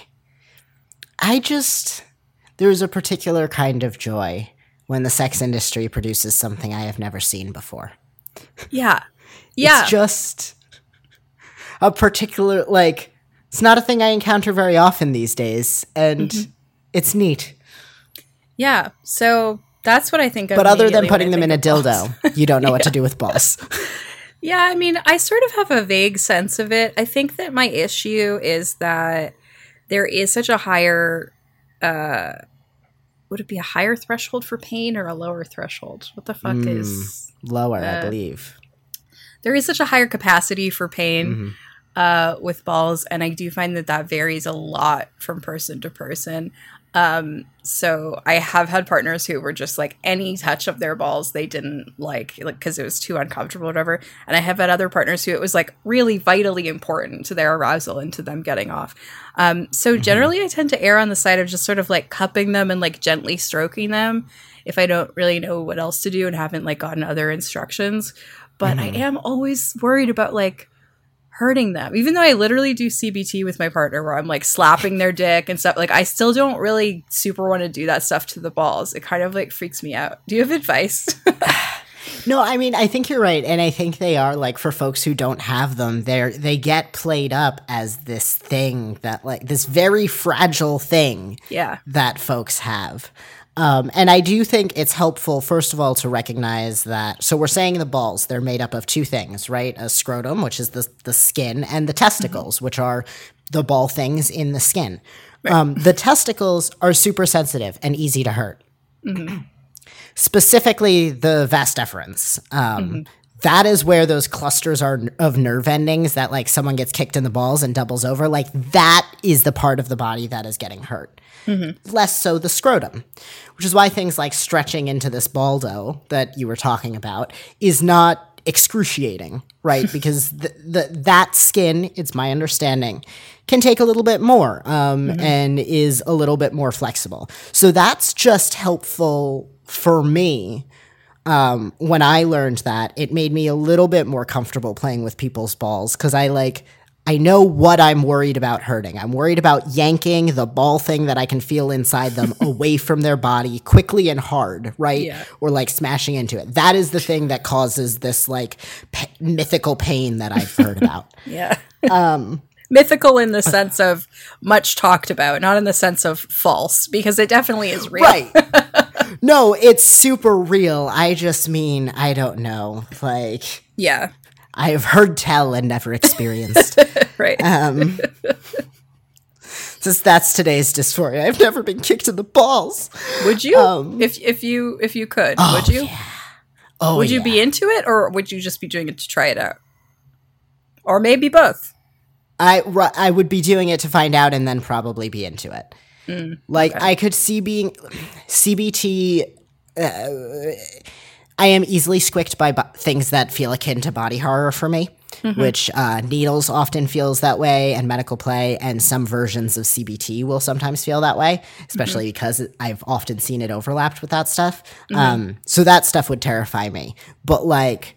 I just, there's a particular kind of joy when the sex industry produces something I have never seen before. Yeah. Yeah. It's just a particular, like, it's not a thing I encounter very often these days, and mm-hmm. it's neat. Yeah. So that's what I think of. But other than immediately putting when them I in a think of balls. dildo, you don't know what to do with balls. Yeah, I mean, I sort of have a vague sense of it. I think that my issue is that there is such a higher, uh, would it be a higher threshold for pain or a lower threshold? What the fuck Mm, is Lower, uh, I believe. there is such a higher capacity for pain Mm-hmm. uh, with balls, and I do find that that varies a lot from person to person. Um, so I have had partners who were just like any touch of their balls they didn't like, like because it was too uncomfortable, or whatever. And I have had other partners who it was like really vitally important to their arousal and to them getting off. Um, so generally, I tend to err on the side of just sort of like cupping them and like gently stroking them if I don't really know what else to do and haven't like gotten other instructions. But I am always worried about like hurting them, even though I literally do C B T with my partner where I'm like slapping their dick and stuff. Like I still don't really super want to do that stuff to the balls. It kind of like freaks me out. Do you have advice? No, I mean, I think you're right. And I think they are like for folks who don't have them, they're, they get played up as this thing that like this very fragile thing Yeah. that folks have. Um, and I do think it's helpful, first of all, to recognize that. So we're saying the balls, they're made up of two things, right? A scrotum, which is the, the skin, and the testicles, which are the ball things in the skin. Um, the testicles are super sensitive and easy to hurt. Specifically, the vas deferens. Um, That is where those clusters are of nerve endings that like someone gets kicked in the balls and doubles over. Like that is the part of the body that is getting hurt. Less so the scrotum, which is why things like stretching into this baldo that you were talking about is not excruciating, right? Because the, the that skin, it's my understanding, can take a little bit more um, and is a little bit more flexible. So that's just helpful for me. Um, when I learned that, it made me a little bit more comfortable playing with people's balls because I like, I know what I'm worried about hurting. I'm worried about yanking the ball thing that I can feel inside them away from their body quickly and hard, right? Yeah. Or like smashing into it. That is the thing that causes this like p- mythical pain that I've heard about. Yeah. Um, mythical in the sense of much talked about, not in the sense of false, because it definitely is real. Right. No, it's super real. I just mean, I don't know. Like, Yeah. I have heard tell and never experienced. Right. Um, just that's today's dysphoria. I've never been kicked in the balls. Would you, um, if if you if you could, Oh, would you? yeah. Oh, Would you yeah. be into it, or would you just be doing it to try it out, or maybe both? I ru- I would be doing it to find out and then probably be into it. like I could see being C B T. Uh, I am easily squicked by bo- things that feel akin to body horror for me, which uh, needles often feels that way, and medical play, and some versions of C B T will sometimes feel that way, especially because it, I've often seen it overlapped with that stuff. Um, so that stuff would terrify me. But like,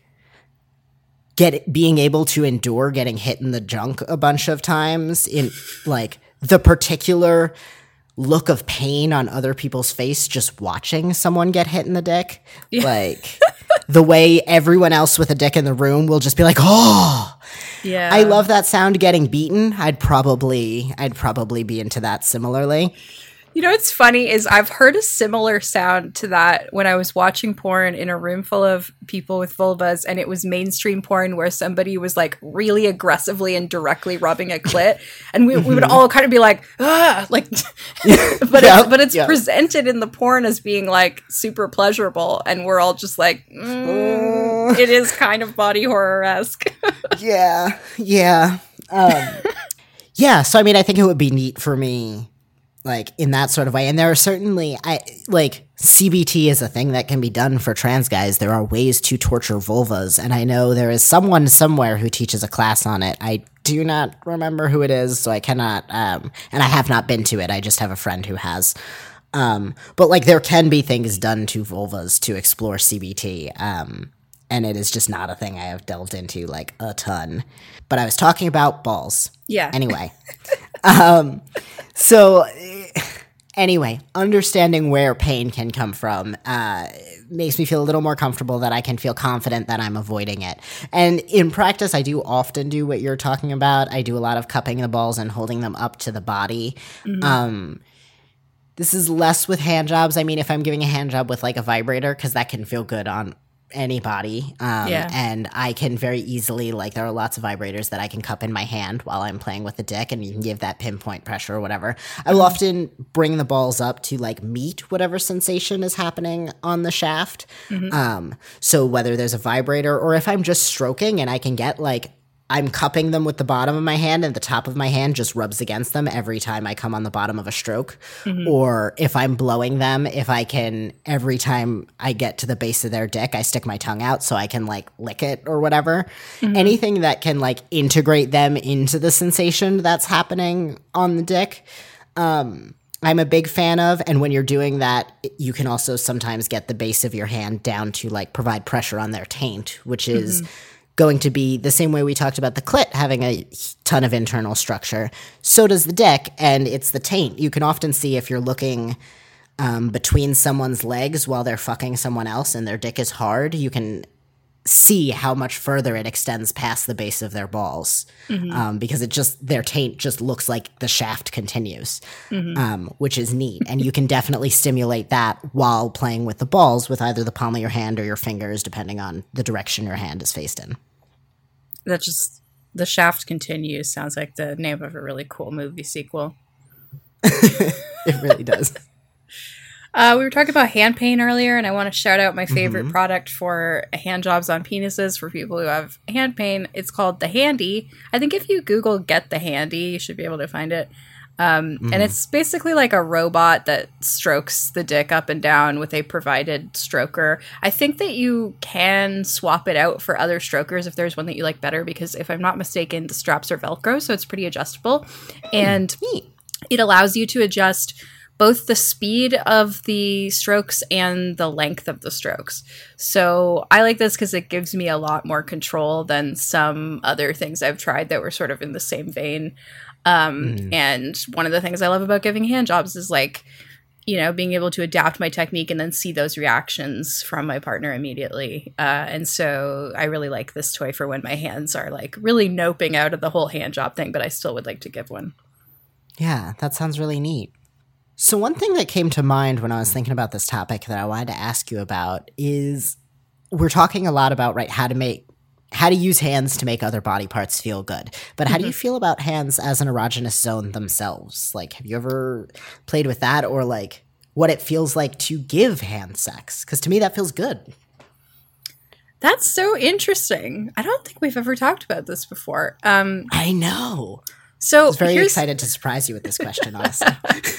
get being able to endure getting hit in the junk a bunch of times in like the particular look of pain on other people's face just watching someone get hit in the dick. Like the way everyone else with a dick in the room will just be like, oh, Yeah. I love that sound getting beaten. I'd probably, I'd probably be into that similarly. You know what's funny is I've heard a similar sound to that when I was watching porn in a room full of people with vulvas, and it was mainstream porn where somebody was like really aggressively and directly rubbing a clit, and we, we would all kind of be like, ah, like, but Yeah, it's, but it's yeah. presented in the porn as being like super pleasurable, and we're all just like, mm, it is kind of body horror-esque. Yeah, yeah. Um, yeah, so I mean, I think it would be neat for me, like, in that sort of way. And there are certainly, I like, C B T is a thing that can be done for trans guys. There are ways to torture vulvas, and I know there is someone somewhere who teaches a class on it. I do not remember who it is, so I cannot, um, and I have not been to it. I just have a friend who has. Um, but, like, there can be things done to vulvas to explore C B T, um, and it is just not a thing I have delved into, like, a ton. But I was talking about balls. Yeah. Anyway. um, so, anyway, understanding where pain can come from uh, makes me feel a little more comfortable that I can feel confident that I'm avoiding it. And in practice, I do often do what you're talking about. I do a lot of cupping the balls and holding them up to the body. Um This is less with hand jobs. I mean, if I'm giving a hand job with like a vibrator, because that can feel good on anybody. Um, Yeah. And I can very easily, like, there are lots of vibrators that I can cup in my hand while I'm playing with the dick, and you can give that pinpoint pressure or whatever. I will often bring the balls up to like meet whatever sensation is happening on the shaft. Um, so whether there's a vibrator or if I'm just stroking and I can get like, I'm cupping them with the bottom of my hand and the top of my hand just rubs against them every time I come on the bottom of a stroke. Mm-hmm. Or if I'm blowing them, if I can, every time I get to the base of their dick, I stick my tongue out so I can like lick it or whatever. Mm-hmm. Anything that can like integrate them into the sensation that's happening on the dick. Um, I'm a big fan of, and when you're doing that, you can also sometimes get the base of your hand down to like provide pressure on their taint, which is mm-hmm. going to be the same way we talked about the clit having a ton of internal structure. So does the dick, and it's the taint. You can often see if you're looking um, between someone's legs while they're fucking someone else and their dick is hard, you can see how much further it extends past the base of their balls. Mm-hmm. um, because it just, their taint just looks like the shaft continues, mm-hmm. um, which is neat. And you can definitely stimulate that while playing with the balls with either the palm of your hand or your fingers, depending on the direction your hand is faced in. That just, the shaft continues sounds like the name of a really cool movie sequel. It really does. Uh, we were talking about hand pain earlier, and I want to shout out my favorite mm-hmm. product for hand jobs on penises for people who have hand pain. It's called The Handy. I think if you Google Get The Handy, you should be able to find it. Um, mm-hmm. And it's basically like a robot that strokes the dick up and down with a provided stroker. I think that you can swap it out for other strokers if there's one that you like better, because if I'm not mistaken, the straps are Velcro, so it's pretty adjustable. And Neat. It allows you to adjust both the speed of the strokes and the length of the strokes. So I like this because it gives me a lot more control than some other things I've tried that were sort of in the same vein. Um, mm. And one of the things I love about giving hand jobs is like, you know, being able to adapt my technique and then see those reactions from my partner immediately. Uh, and so I really like this toy for when my hands are like really noping out of the whole hand job thing, but I still would like to give one. Yeah, that sounds really neat. So one thing that came to mind when I was thinking about this topic that I wanted to ask you about is we're talking a lot about, right, how to make, how to use hands to make other body parts feel good. But how mm-hmm. do you feel about hands as an erogenous zone themselves? Like, have you ever played with that, or like what it feels like to give hand sex? Because to me, that feels good. That's so interesting. I don't think we've ever talked about this before. Um, I know. So I was very excited to surprise you with this question, honestly.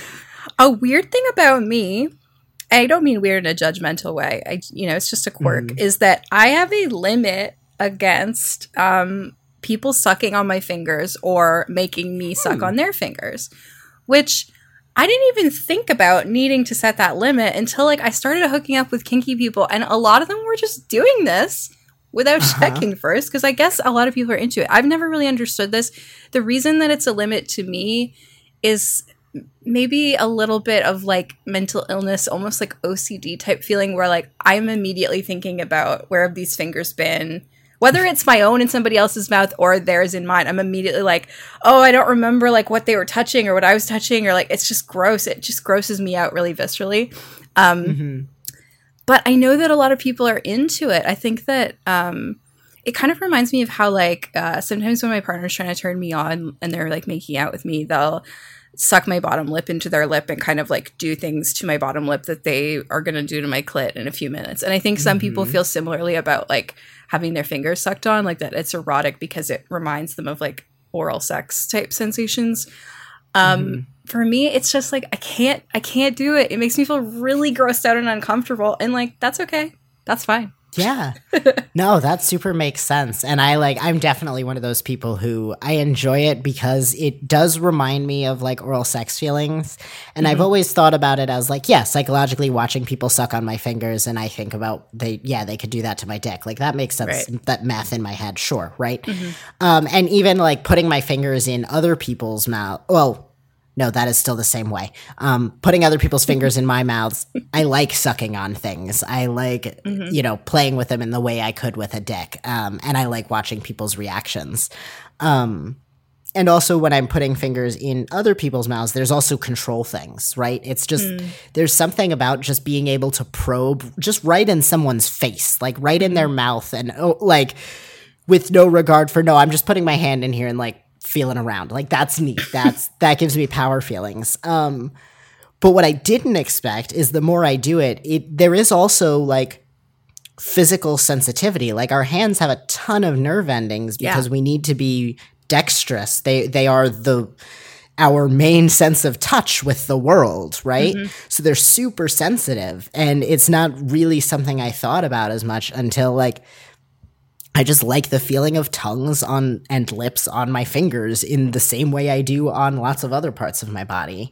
A weird thing about me, I don't mean weird in a judgmental way, I, you know, it's just a quirk, mm. is that I have a limit against um, people sucking on my fingers or making me suck mm. on their fingers, which I didn't even think about needing to set that limit until like I started hooking up with kinky people, and a lot of them were just doing this without uh-huh. checking first, because I guess a lot of people are into it. I've never really understood this. The reason that it's a limit to me is maybe a little bit of like mental illness, almost like O C D type feeling, where like I'm immediately thinking about where have these fingers been, whether it's my own in somebody else's mouth or theirs in mine. I'm immediately like, oh, I don't remember like what they were touching or what I was touching, or like it's just gross. It just grosses me out really viscerally. Um, mm-hmm. But I know that a lot of people are into it. I think that um, it kind of reminds me of how like uh, sometimes when my partner's trying to turn me on and they're like making out with me, they'll suck my bottom lip into their lip and kind of like do things to my bottom lip that they are going to do to my clit in a few minutes. And I think some mm-hmm. people feel similarly about like having their fingers sucked on, like that it's erotic because it reminds them of like oral sex type sensations. Um, mm-hmm. For me, it's just like, I can't, I can't do it. It makes me feel really grossed out and uncomfortable. And like, that's okay. That's fine. Yeah. No, that super makes sense. And I like, I'm definitely one of those people who I enjoy it because it does remind me of like oral sex feelings. And mm-hmm. I've always thought about it as like, yeah, psychologically watching people suck on my fingers. And I think about they, yeah, they could do that to my dick. Like that makes sense. Right. That math in my head. Sure. Right. Mm-hmm. Um, and even like putting my fingers in other people's mouth. Well, no, that is still the same way. Um, putting other people's fingers in my mouth, I like sucking on things. I like, mm-hmm. you know, playing with them in the way I could with a dick. Um, and I like watching people's reactions. Um, and also when I'm putting fingers in other people's mouths, there's also control things, right? It's just, mm. there's something about just being able to probe just right in someone's face, like right in their mouth, and oh, like with no regard for, no, I'm just putting my hand in here and like feeling around. Like that's neat. That's, that gives me power feelings. Um, but what I didn't expect is the more I do it, it, there is also like physical sensitivity. Like our hands have a ton of nerve endings because yeah. we need to be dexterous. They they are the our main sense of touch with the world, right? Mm-hmm. So they're super sensitive, and it's not really something I thought about as much until like I just like the feeling of tongues on and lips on my fingers in the same way I do on lots of other parts of my body.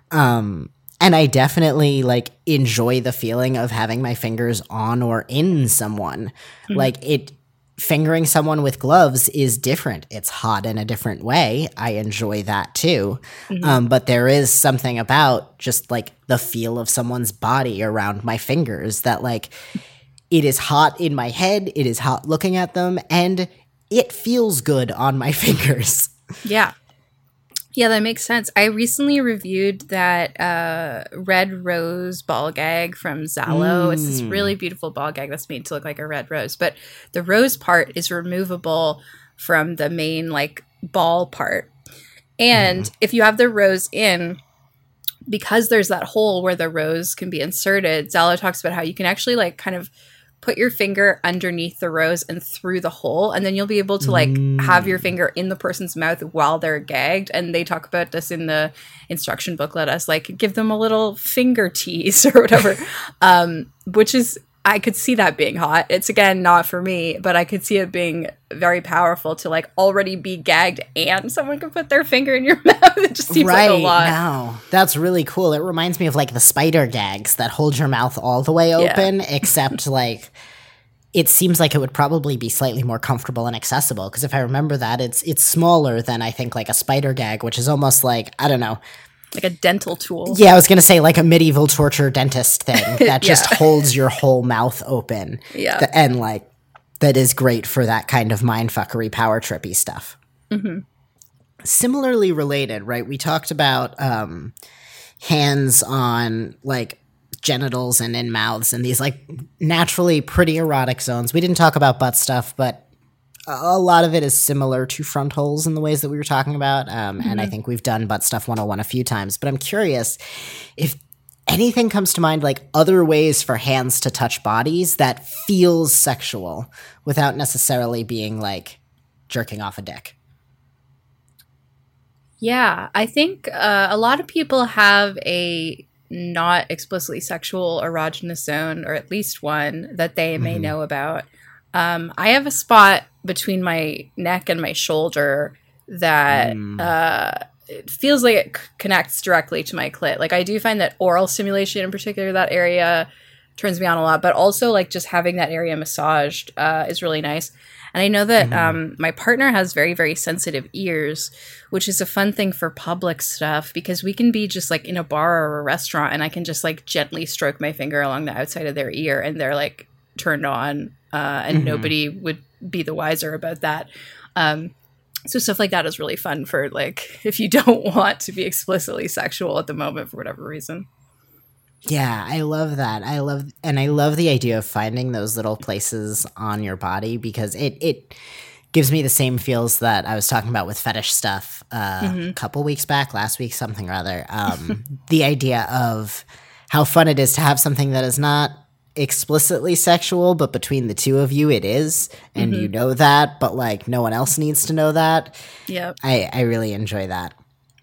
Um And I definitely, like, enjoy the feeling of having my fingers on or in someone. Mm-hmm. Like, it fingering someone with gloves is different. It's hot in a different way. I enjoy that, too. Mm-hmm. Um, but there is something about just, like, the feel of someone's body around my fingers that, like, it is hot in my head, it is hot looking at them, and it feels good on my fingers. Yeah. Yeah, that makes sense. I recently reviewed that uh, red rose ball gag from Zalo. Mm. It's this really beautiful ball gag that's made to look like a red rose. But the rose part is removable from the main, like, ball part. And mm. if you have the rose in, because there's that hole where the rose can be inserted, Zalo talks about how you can actually, like, kind of put your finger underneath the rose and through the hole, and then you'll be able to like mm. have your finger in the person's mouth while they're gagged. And they talk about this in the instruction booklet as like give them a little finger tease or whatever, um, which is, I could see that being hot. It's again not for me, but I could see it being very powerful to like already be gagged and someone can put their finger in your mouth. It just seems right, like a lot. No, that's really cool. It reminds me of like the spider gags that hold your mouth all the way open, yeah. except like it seems like it would probably be slightly more comfortable and accessible. Because if I remember that, it's it's smaller than I think like a spider gag, which is almost like, I don't know, like a dental tool. Yeah, I was going to say like a medieval torture dentist thing that just yeah. holds your whole mouth open. Yeah. Th- and like, that is great for that kind of mindfuckery, power trippy stuff. Mm-hmm. Similarly related, right? We talked about um, hands on like genitals and in mouths and these like naturally pretty erotic zones. We didn't talk about butt stuff, but a lot of it is similar to front holes in the ways that we were talking about. Um, mm-hmm. And I think we've done Butt Stuff one oh one a few times. But I'm curious if anything comes to mind, like other ways for hands to touch bodies that feels sexual without necessarily being like jerking off a dick. Yeah, I think uh, a lot of people have a not explicitly sexual erogenous zone, or at least one that they may mm-hmm. know about. Um, I have a spot between my neck and my shoulder that mm. uh, it feels like it c- connects directly to my clit. Like I do find that oral stimulation in particular, that area turns me on a lot, but also like just having that area massaged uh, is really nice. And I know that mm. um, my partner has very, very sensitive ears, which is a fun thing for public stuff because we can be just like in a bar or a restaurant and I can just like gently stroke my finger along the outside of their ear and they're like turned on. Uh, and mm-hmm. nobody would be the wiser about that. Um, so stuff like that is really fun for like if you don't want to be explicitly sexual at the moment for whatever reason. Yeah, I love that. I love and I love the idea of finding those little places on your body because it it gives me the same feels that I was talking about with fetish stuff uh, mm-hmm. a couple weeks back, last week, something or other. Um, the idea of how fun it is to have something that is not explicitly sexual, but between the two of you it is, and mm-hmm. you know that, but like no one else needs to know that. Yeah, I, I really enjoy that.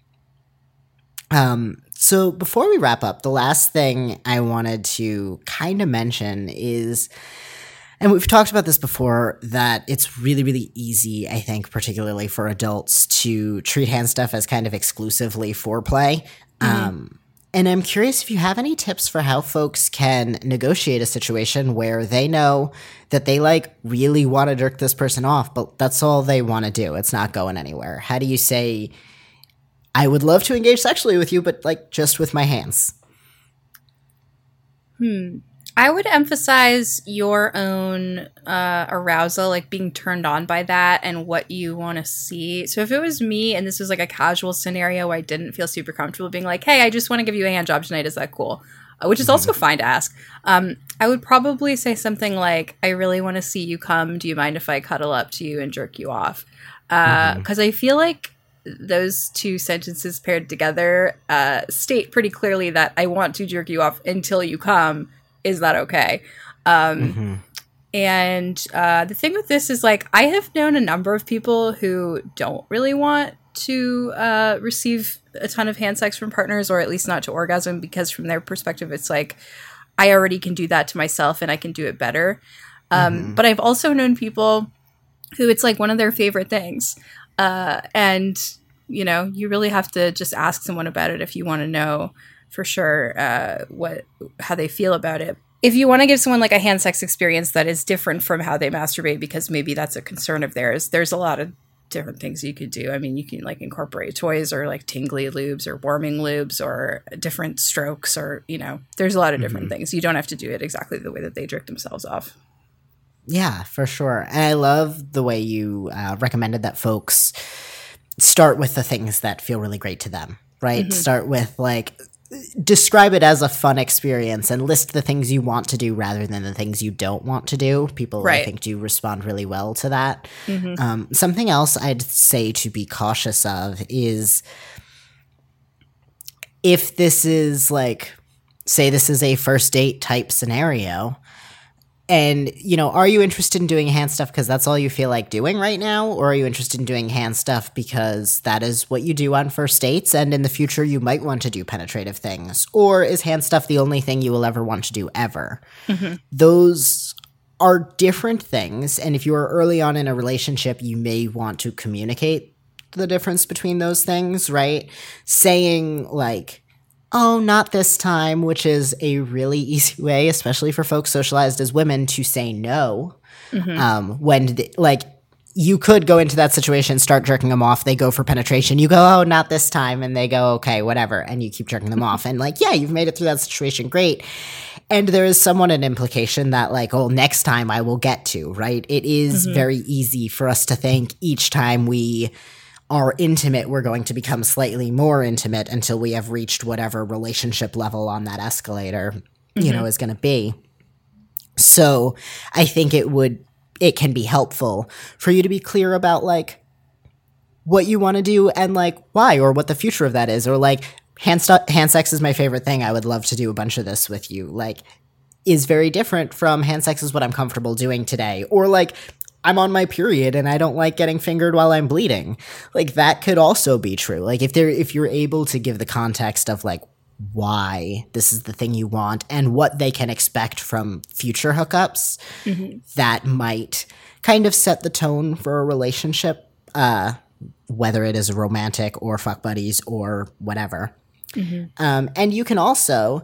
Um, so before we wrap up, the last thing I wanted to kind of mention is, and we've talked about this before, that it's really, really easy, I think, particularly for adults, to treat hand stuff as kind of exclusively foreplay. Mm-hmm. Um, And I'm curious if you have any tips for how folks can negotiate a situation where they know that they like really want to jerk this person off, but that's all they want to do. It's not going anywhere. How do you say, I would love to engage sexually with you, but like just with my hands? Hmm. I would emphasize your own uh, arousal, like being turned on by that and what you want to see. So if it was me and this was like a casual scenario where I didn't feel super comfortable being like, hey, I just want to give you a hand job tonight. Is that cool? Uh, which is mm-hmm. also fine to ask. Um, I would probably say something like, I really want to see you come. Do you mind if I cuddle up to you and jerk you off? Because uh, mm-hmm. I feel like those two sentences paired together uh, state pretty clearly that I want to jerk you off until you come. Is that okay? Um, mm-hmm. And uh, the thing with this is, like, I have known a number of people who don't really want to uh, receive a ton of hand sex from partners, or at least not to orgasm, because from their perspective, it's like, I already can do that to myself and I can do it better. Um, mm-hmm. But I've also known people who it's like one of their favorite things. Uh, and, you know, you really have to just ask someone about it if you want to know for sure uh, what how they feel about it. If you want to give someone like a hand sex experience that is different from how they masturbate, because maybe that's a concern of theirs, there's a lot of different things you could do. I mean, you can like incorporate toys or like tingly lubes or warming lubes or different strokes, or, you know, there's a lot of different mm-hmm. things. You don't have to do it exactly the way that they jerk themselves off. Yeah, for sure. And I love the way you uh, recommended that folks start with the things that feel really great to them, right? Mm-hmm. Start with like, describe it as a fun experience and list the things you want to do rather than the things you don't want to do. People, right. I think, do respond really well to that. Mm-hmm. Um, something else I'd say to be cautious of is if this is like, say this is a first date type scenario, and, you know, are you interested in doing hand stuff because that's all you feel like doing right now? Or are you interested in doing hand stuff because that is what you do on first dates and in the future you might want to do penetrative things? Or is hand stuff the only thing you will ever want to do ever? Mm-hmm. Those are different things. And if you are early on in a relationship, you may want to communicate the difference between those things, right? Saying like, oh, not this time, which is a really easy way, especially for folks socialized as women, to say no. Mm-hmm. Um, when, the, like, you could go into that situation, start jerking them off, they go for penetration, you go, oh, not this time, and they go, okay, whatever, and you keep jerking them off. And, like, yeah, you've made it through that situation, great. And there is somewhat an implication that, like, oh, next time I will get to, right? It is mm-hmm. very easy for us to think each time we are intimate, we're going to become slightly more intimate until we have reached whatever relationship level on that escalator, mm-hmm. you know, is going to be. So I think it would, it can be helpful for you to be clear about like what you want to do and like why, or what the future of that is, or like hand stu- hand sex is my favorite thing. I would love to do a bunch of this with you. Like, is very different from hand sex is what I'm comfortable doing today, or like, I'm on my period and I don't like getting fingered while I'm bleeding. Like, that could also be true. Like, if they're, if you're able to give the context of like why this is the thing you want and what they can expect from future hookups, mm-hmm. that might kind of set the tone for a relationship, uh, whether it is romantic or fuck buddies or whatever. Mm-hmm. Um, and you can also,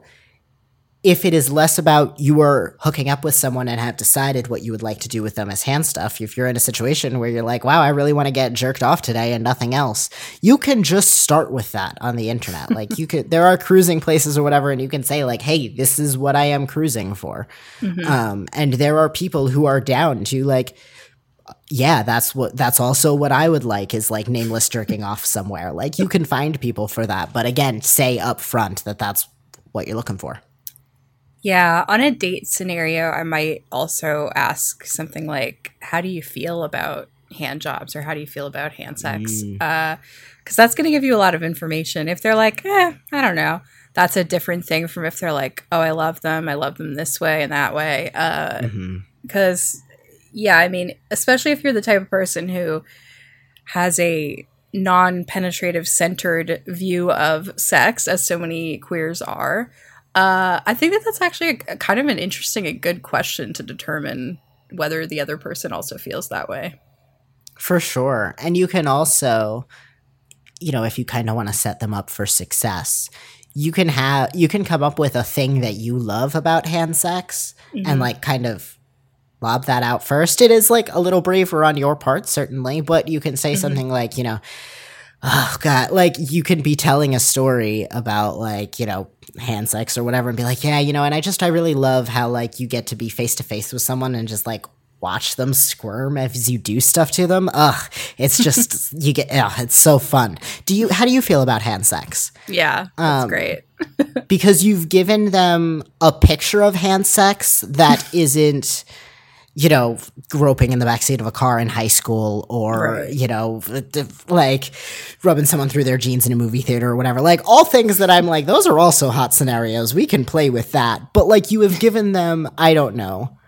if it is less about you are hooking up with someone and have decided what you would like to do with them as hand stuff, if you're in a situation where you're like, wow, I really want to get jerked off today and nothing else, you can just start with that on the internet. Like, you could, there are cruising places or whatever, and you can say like, hey, this is what I am cruising for. Mm-hmm. Um, and there are people who are down to like, yeah, that's what, that's also what I would like, is like nameless jerking off somewhere. Like, you can find people for that. But again, say up front that that's what you're looking for. Yeah, on a date scenario, I might also ask something like, how do you feel about hand jobs, or how do you feel about hand sex? Mm. Uh, because that's going to give you a lot of information. If they're like, eh, I don't know, that's a different thing from if they're like, oh, I love them. I love them this way and that way. Uh, mm-hmm. Because, yeah, I mean, especially if you're the type of person who has a non-penetrative centered view of sex, as so many queers are, Uh, I think that that's actually a, a kind of an interesting and good question to determine whether the other person also feels that way. For sure. And you can also, you know, if you kind of want to set them up for success, you can have, you can come up with a thing that you love about hand sex, mm-hmm. and like kind of lob that out first. It is like a little braver on your part, certainly, but you can say mm-hmm. something like, you know, oh god, like you can be telling a story about like, you know, hand sex or whatever and be like, yeah, you know, and I just I really love how like you get to be face to face with someone and just like watch them squirm as you do stuff to them. Ugh, it's just you get ugh, it's so fun. Do you how do you feel about hand sex? Yeah, that's Um, great. Because you've given them a picture of hand sex that isn't, you know, groping in the backseat of a car in high school or, Right. you know, like rubbing someone through their jeans in a movie theater or whatever. Like all things that I'm like, those are also hot scenarios. We can play with that. But like you have given them, I don't know,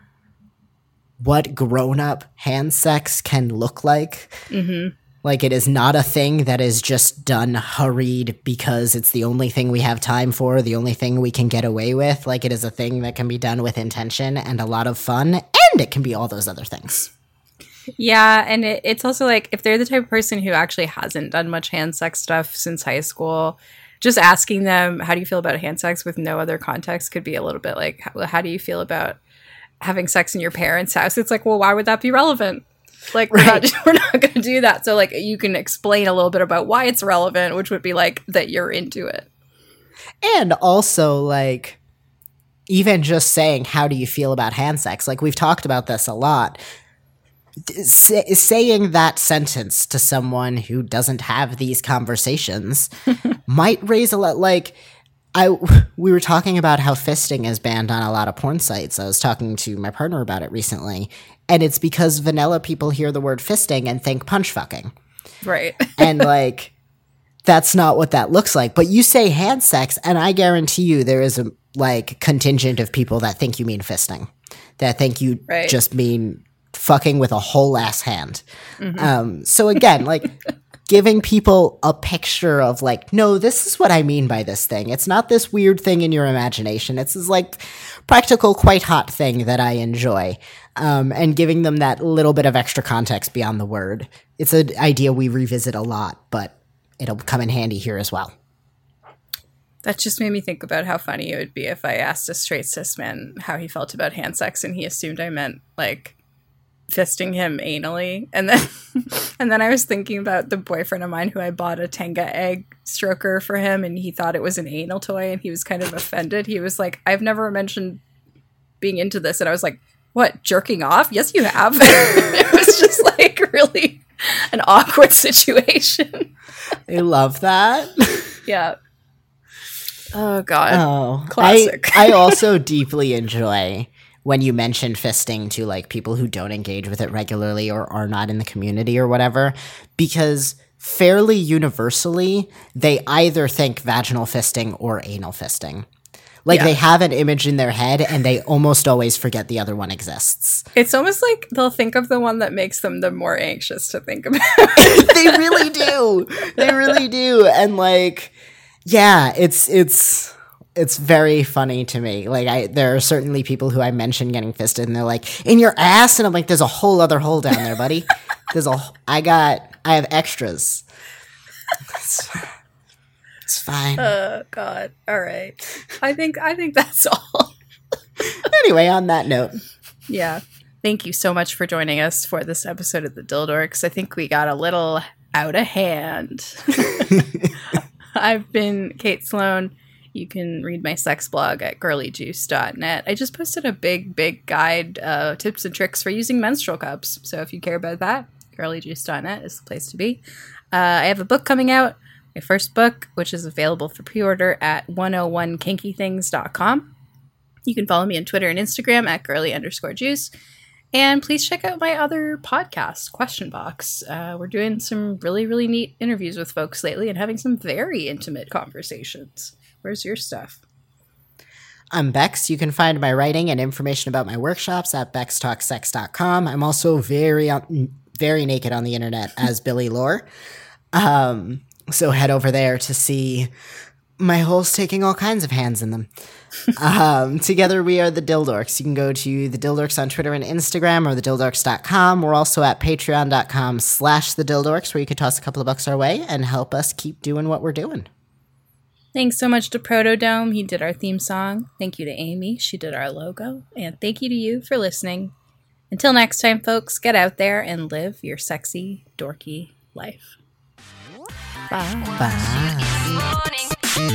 what grown up hand sex can look like. Mm-hmm. Like it is not a thing that is just done hurried because it's the only thing we have time for, the only thing we can get away with. Like it is a thing that can be done with intention and a lot of fun, and it can be all those other things. Yeah, and it, it's also like if they're the type of person who actually hasn't done much hand sex stuff since high school, just asking them, how do you feel about hand sex with no other context could be a little bit like, how, how do you feel about having sex in your parents' house? It's like, well, why would that be relevant? Like, we're Right. not, we're not going to do that. So, like, you can explain a little bit about why it's relevant, which would be like that you're into it. And also, like, even just saying, how do you feel about hand sex? Like, we've talked about this a lot. Say, saying that sentence to someone who doesn't have these conversations might raise a lot. Like, I we were talking about how fisting is banned on a lot of porn sites. I was talking to my partner about it recently, and it's because vanilla people hear the word fisting and think punch fucking. Right. And like that's not what that looks like. But you say hand sex, and I guarantee you there is a like contingent of people that think you mean fisting, that think you Right. just mean fucking with a whole ass hand. Mhm. Um, so again, like giving people a picture of like, no, this is what I mean by this thing. It's not this weird thing in your imagination. It's this like practical, quite hot thing that I enjoy. Um, and giving them that little bit of extra context beyond the word. It's an idea we revisit a lot, but it'll come in handy here as well. That just made me think about how funny it would be if I asked a straight cis man how he felt about hand sex and he assumed I meant like fisting him anally. And then and then I was thinking about the boyfriend of mine who I bought a Tenga egg stroker for him and he thought it was an anal toy and he was kind of offended. He was like, I've never mentioned being into this. And I was like, what, jerking off? Yes, you have. It was just like really an awkward situation. I love that. Yeah. Oh, God. Oh, Classic. I, I also deeply enjoy when you mention fisting to like people who don't engage with it regularly or are not in the community or whatever, because fairly universally, they either think vaginal fisting or anal fisting. Like Yeah. they have an image in their head and they almost always forget the other one exists. It's almost like they'll think of the one that makes them the more anxious to think about. They really do. They really do. And like, yeah, it's it's it's very funny to me. Like I there are certainly people who I mention getting fisted and they're like, in your ass? And I'm like, there's a whole other hole down there, buddy. There's a I got I have extras. It's, it's fine. Oh, God. All right. I think I think that's all. Anyway, on that note. Yeah. Thank you so much for joining us for this episode of the Dildorks. I think we got a little out of hand. I've been Kate Sloan. You can read my sex blog at girly juice dot net. I just posted a big, big guide, uh, tips and tricks for using menstrual cups. So if you care about that, girly juice dot net is the place to be. Uh, I have a book coming out, my first book, which is available for pre-order at one oh one kinky things dot com. You can follow me on Twitter and Instagram at girly underscore juice. And please check out my other podcast, Question Box. Uh, we're doing some really, really neat interviews with folks lately and having some very intimate conversations. Where's your stuff? I'm Bex. You can find my writing and information about my workshops at bex talk sex dot com. I'm also very on, very naked on the internet as Billy Lore. Um, so head over there to see my holes taking all kinds of hands in them. um, together we are the Dildorks. You can go to the Dildorks on Twitter and Instagram or the dildorks dot com. We're also at patreon dot com slash the Dildorks where you could toss a couple of bucks our way and help us keep doing what we're doing. Thanks so much to Protodome. He did our theme song. Thank you to Amy. She did our logo. And thank you to you for listening. Until next time, folks, get out there and live your sexy, dorky life. Bye. Bye.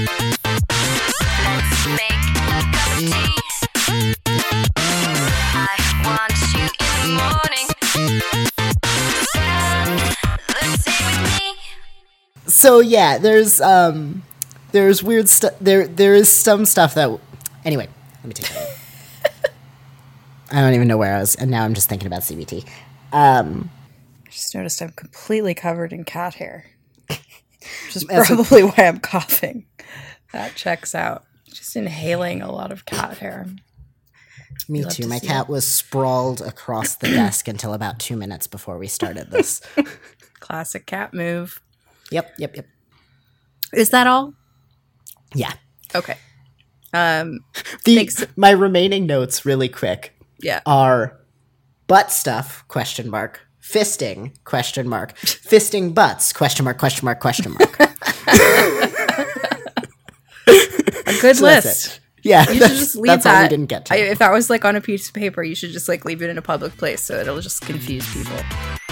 Let's make a cup of tea. I want you in the morning. Let's stay with me. So yeah, there's um, there's weird stuff. There there is some stuff that. Anyway, let me take that. I don't even know where I was, and now I'm just thinking about C B T. Um, I just noticed I'm completely covered in cat hair. Which is That's a- probably why I'm coughing. That checks out. Just inhaling a lot of cat hair. me love too. to My see cat was sprawled across the desk until about two minutes before we started this. Classic cat move. Yep, yep, yep. Is that all? Yeah. Okay. Um, The Thanks. my remaining notes, really quick, yeah. are butt stuff? Question mark. Fisting? Question mark. Fisting butts? Question mark. Question mark. Question mark. A good So that's list. it. Yeah, You should that's, just leave that's that. all we didn't get to. I, if that was like on a piece of paper, you should just like leave it in a public place so it'll just confuse people.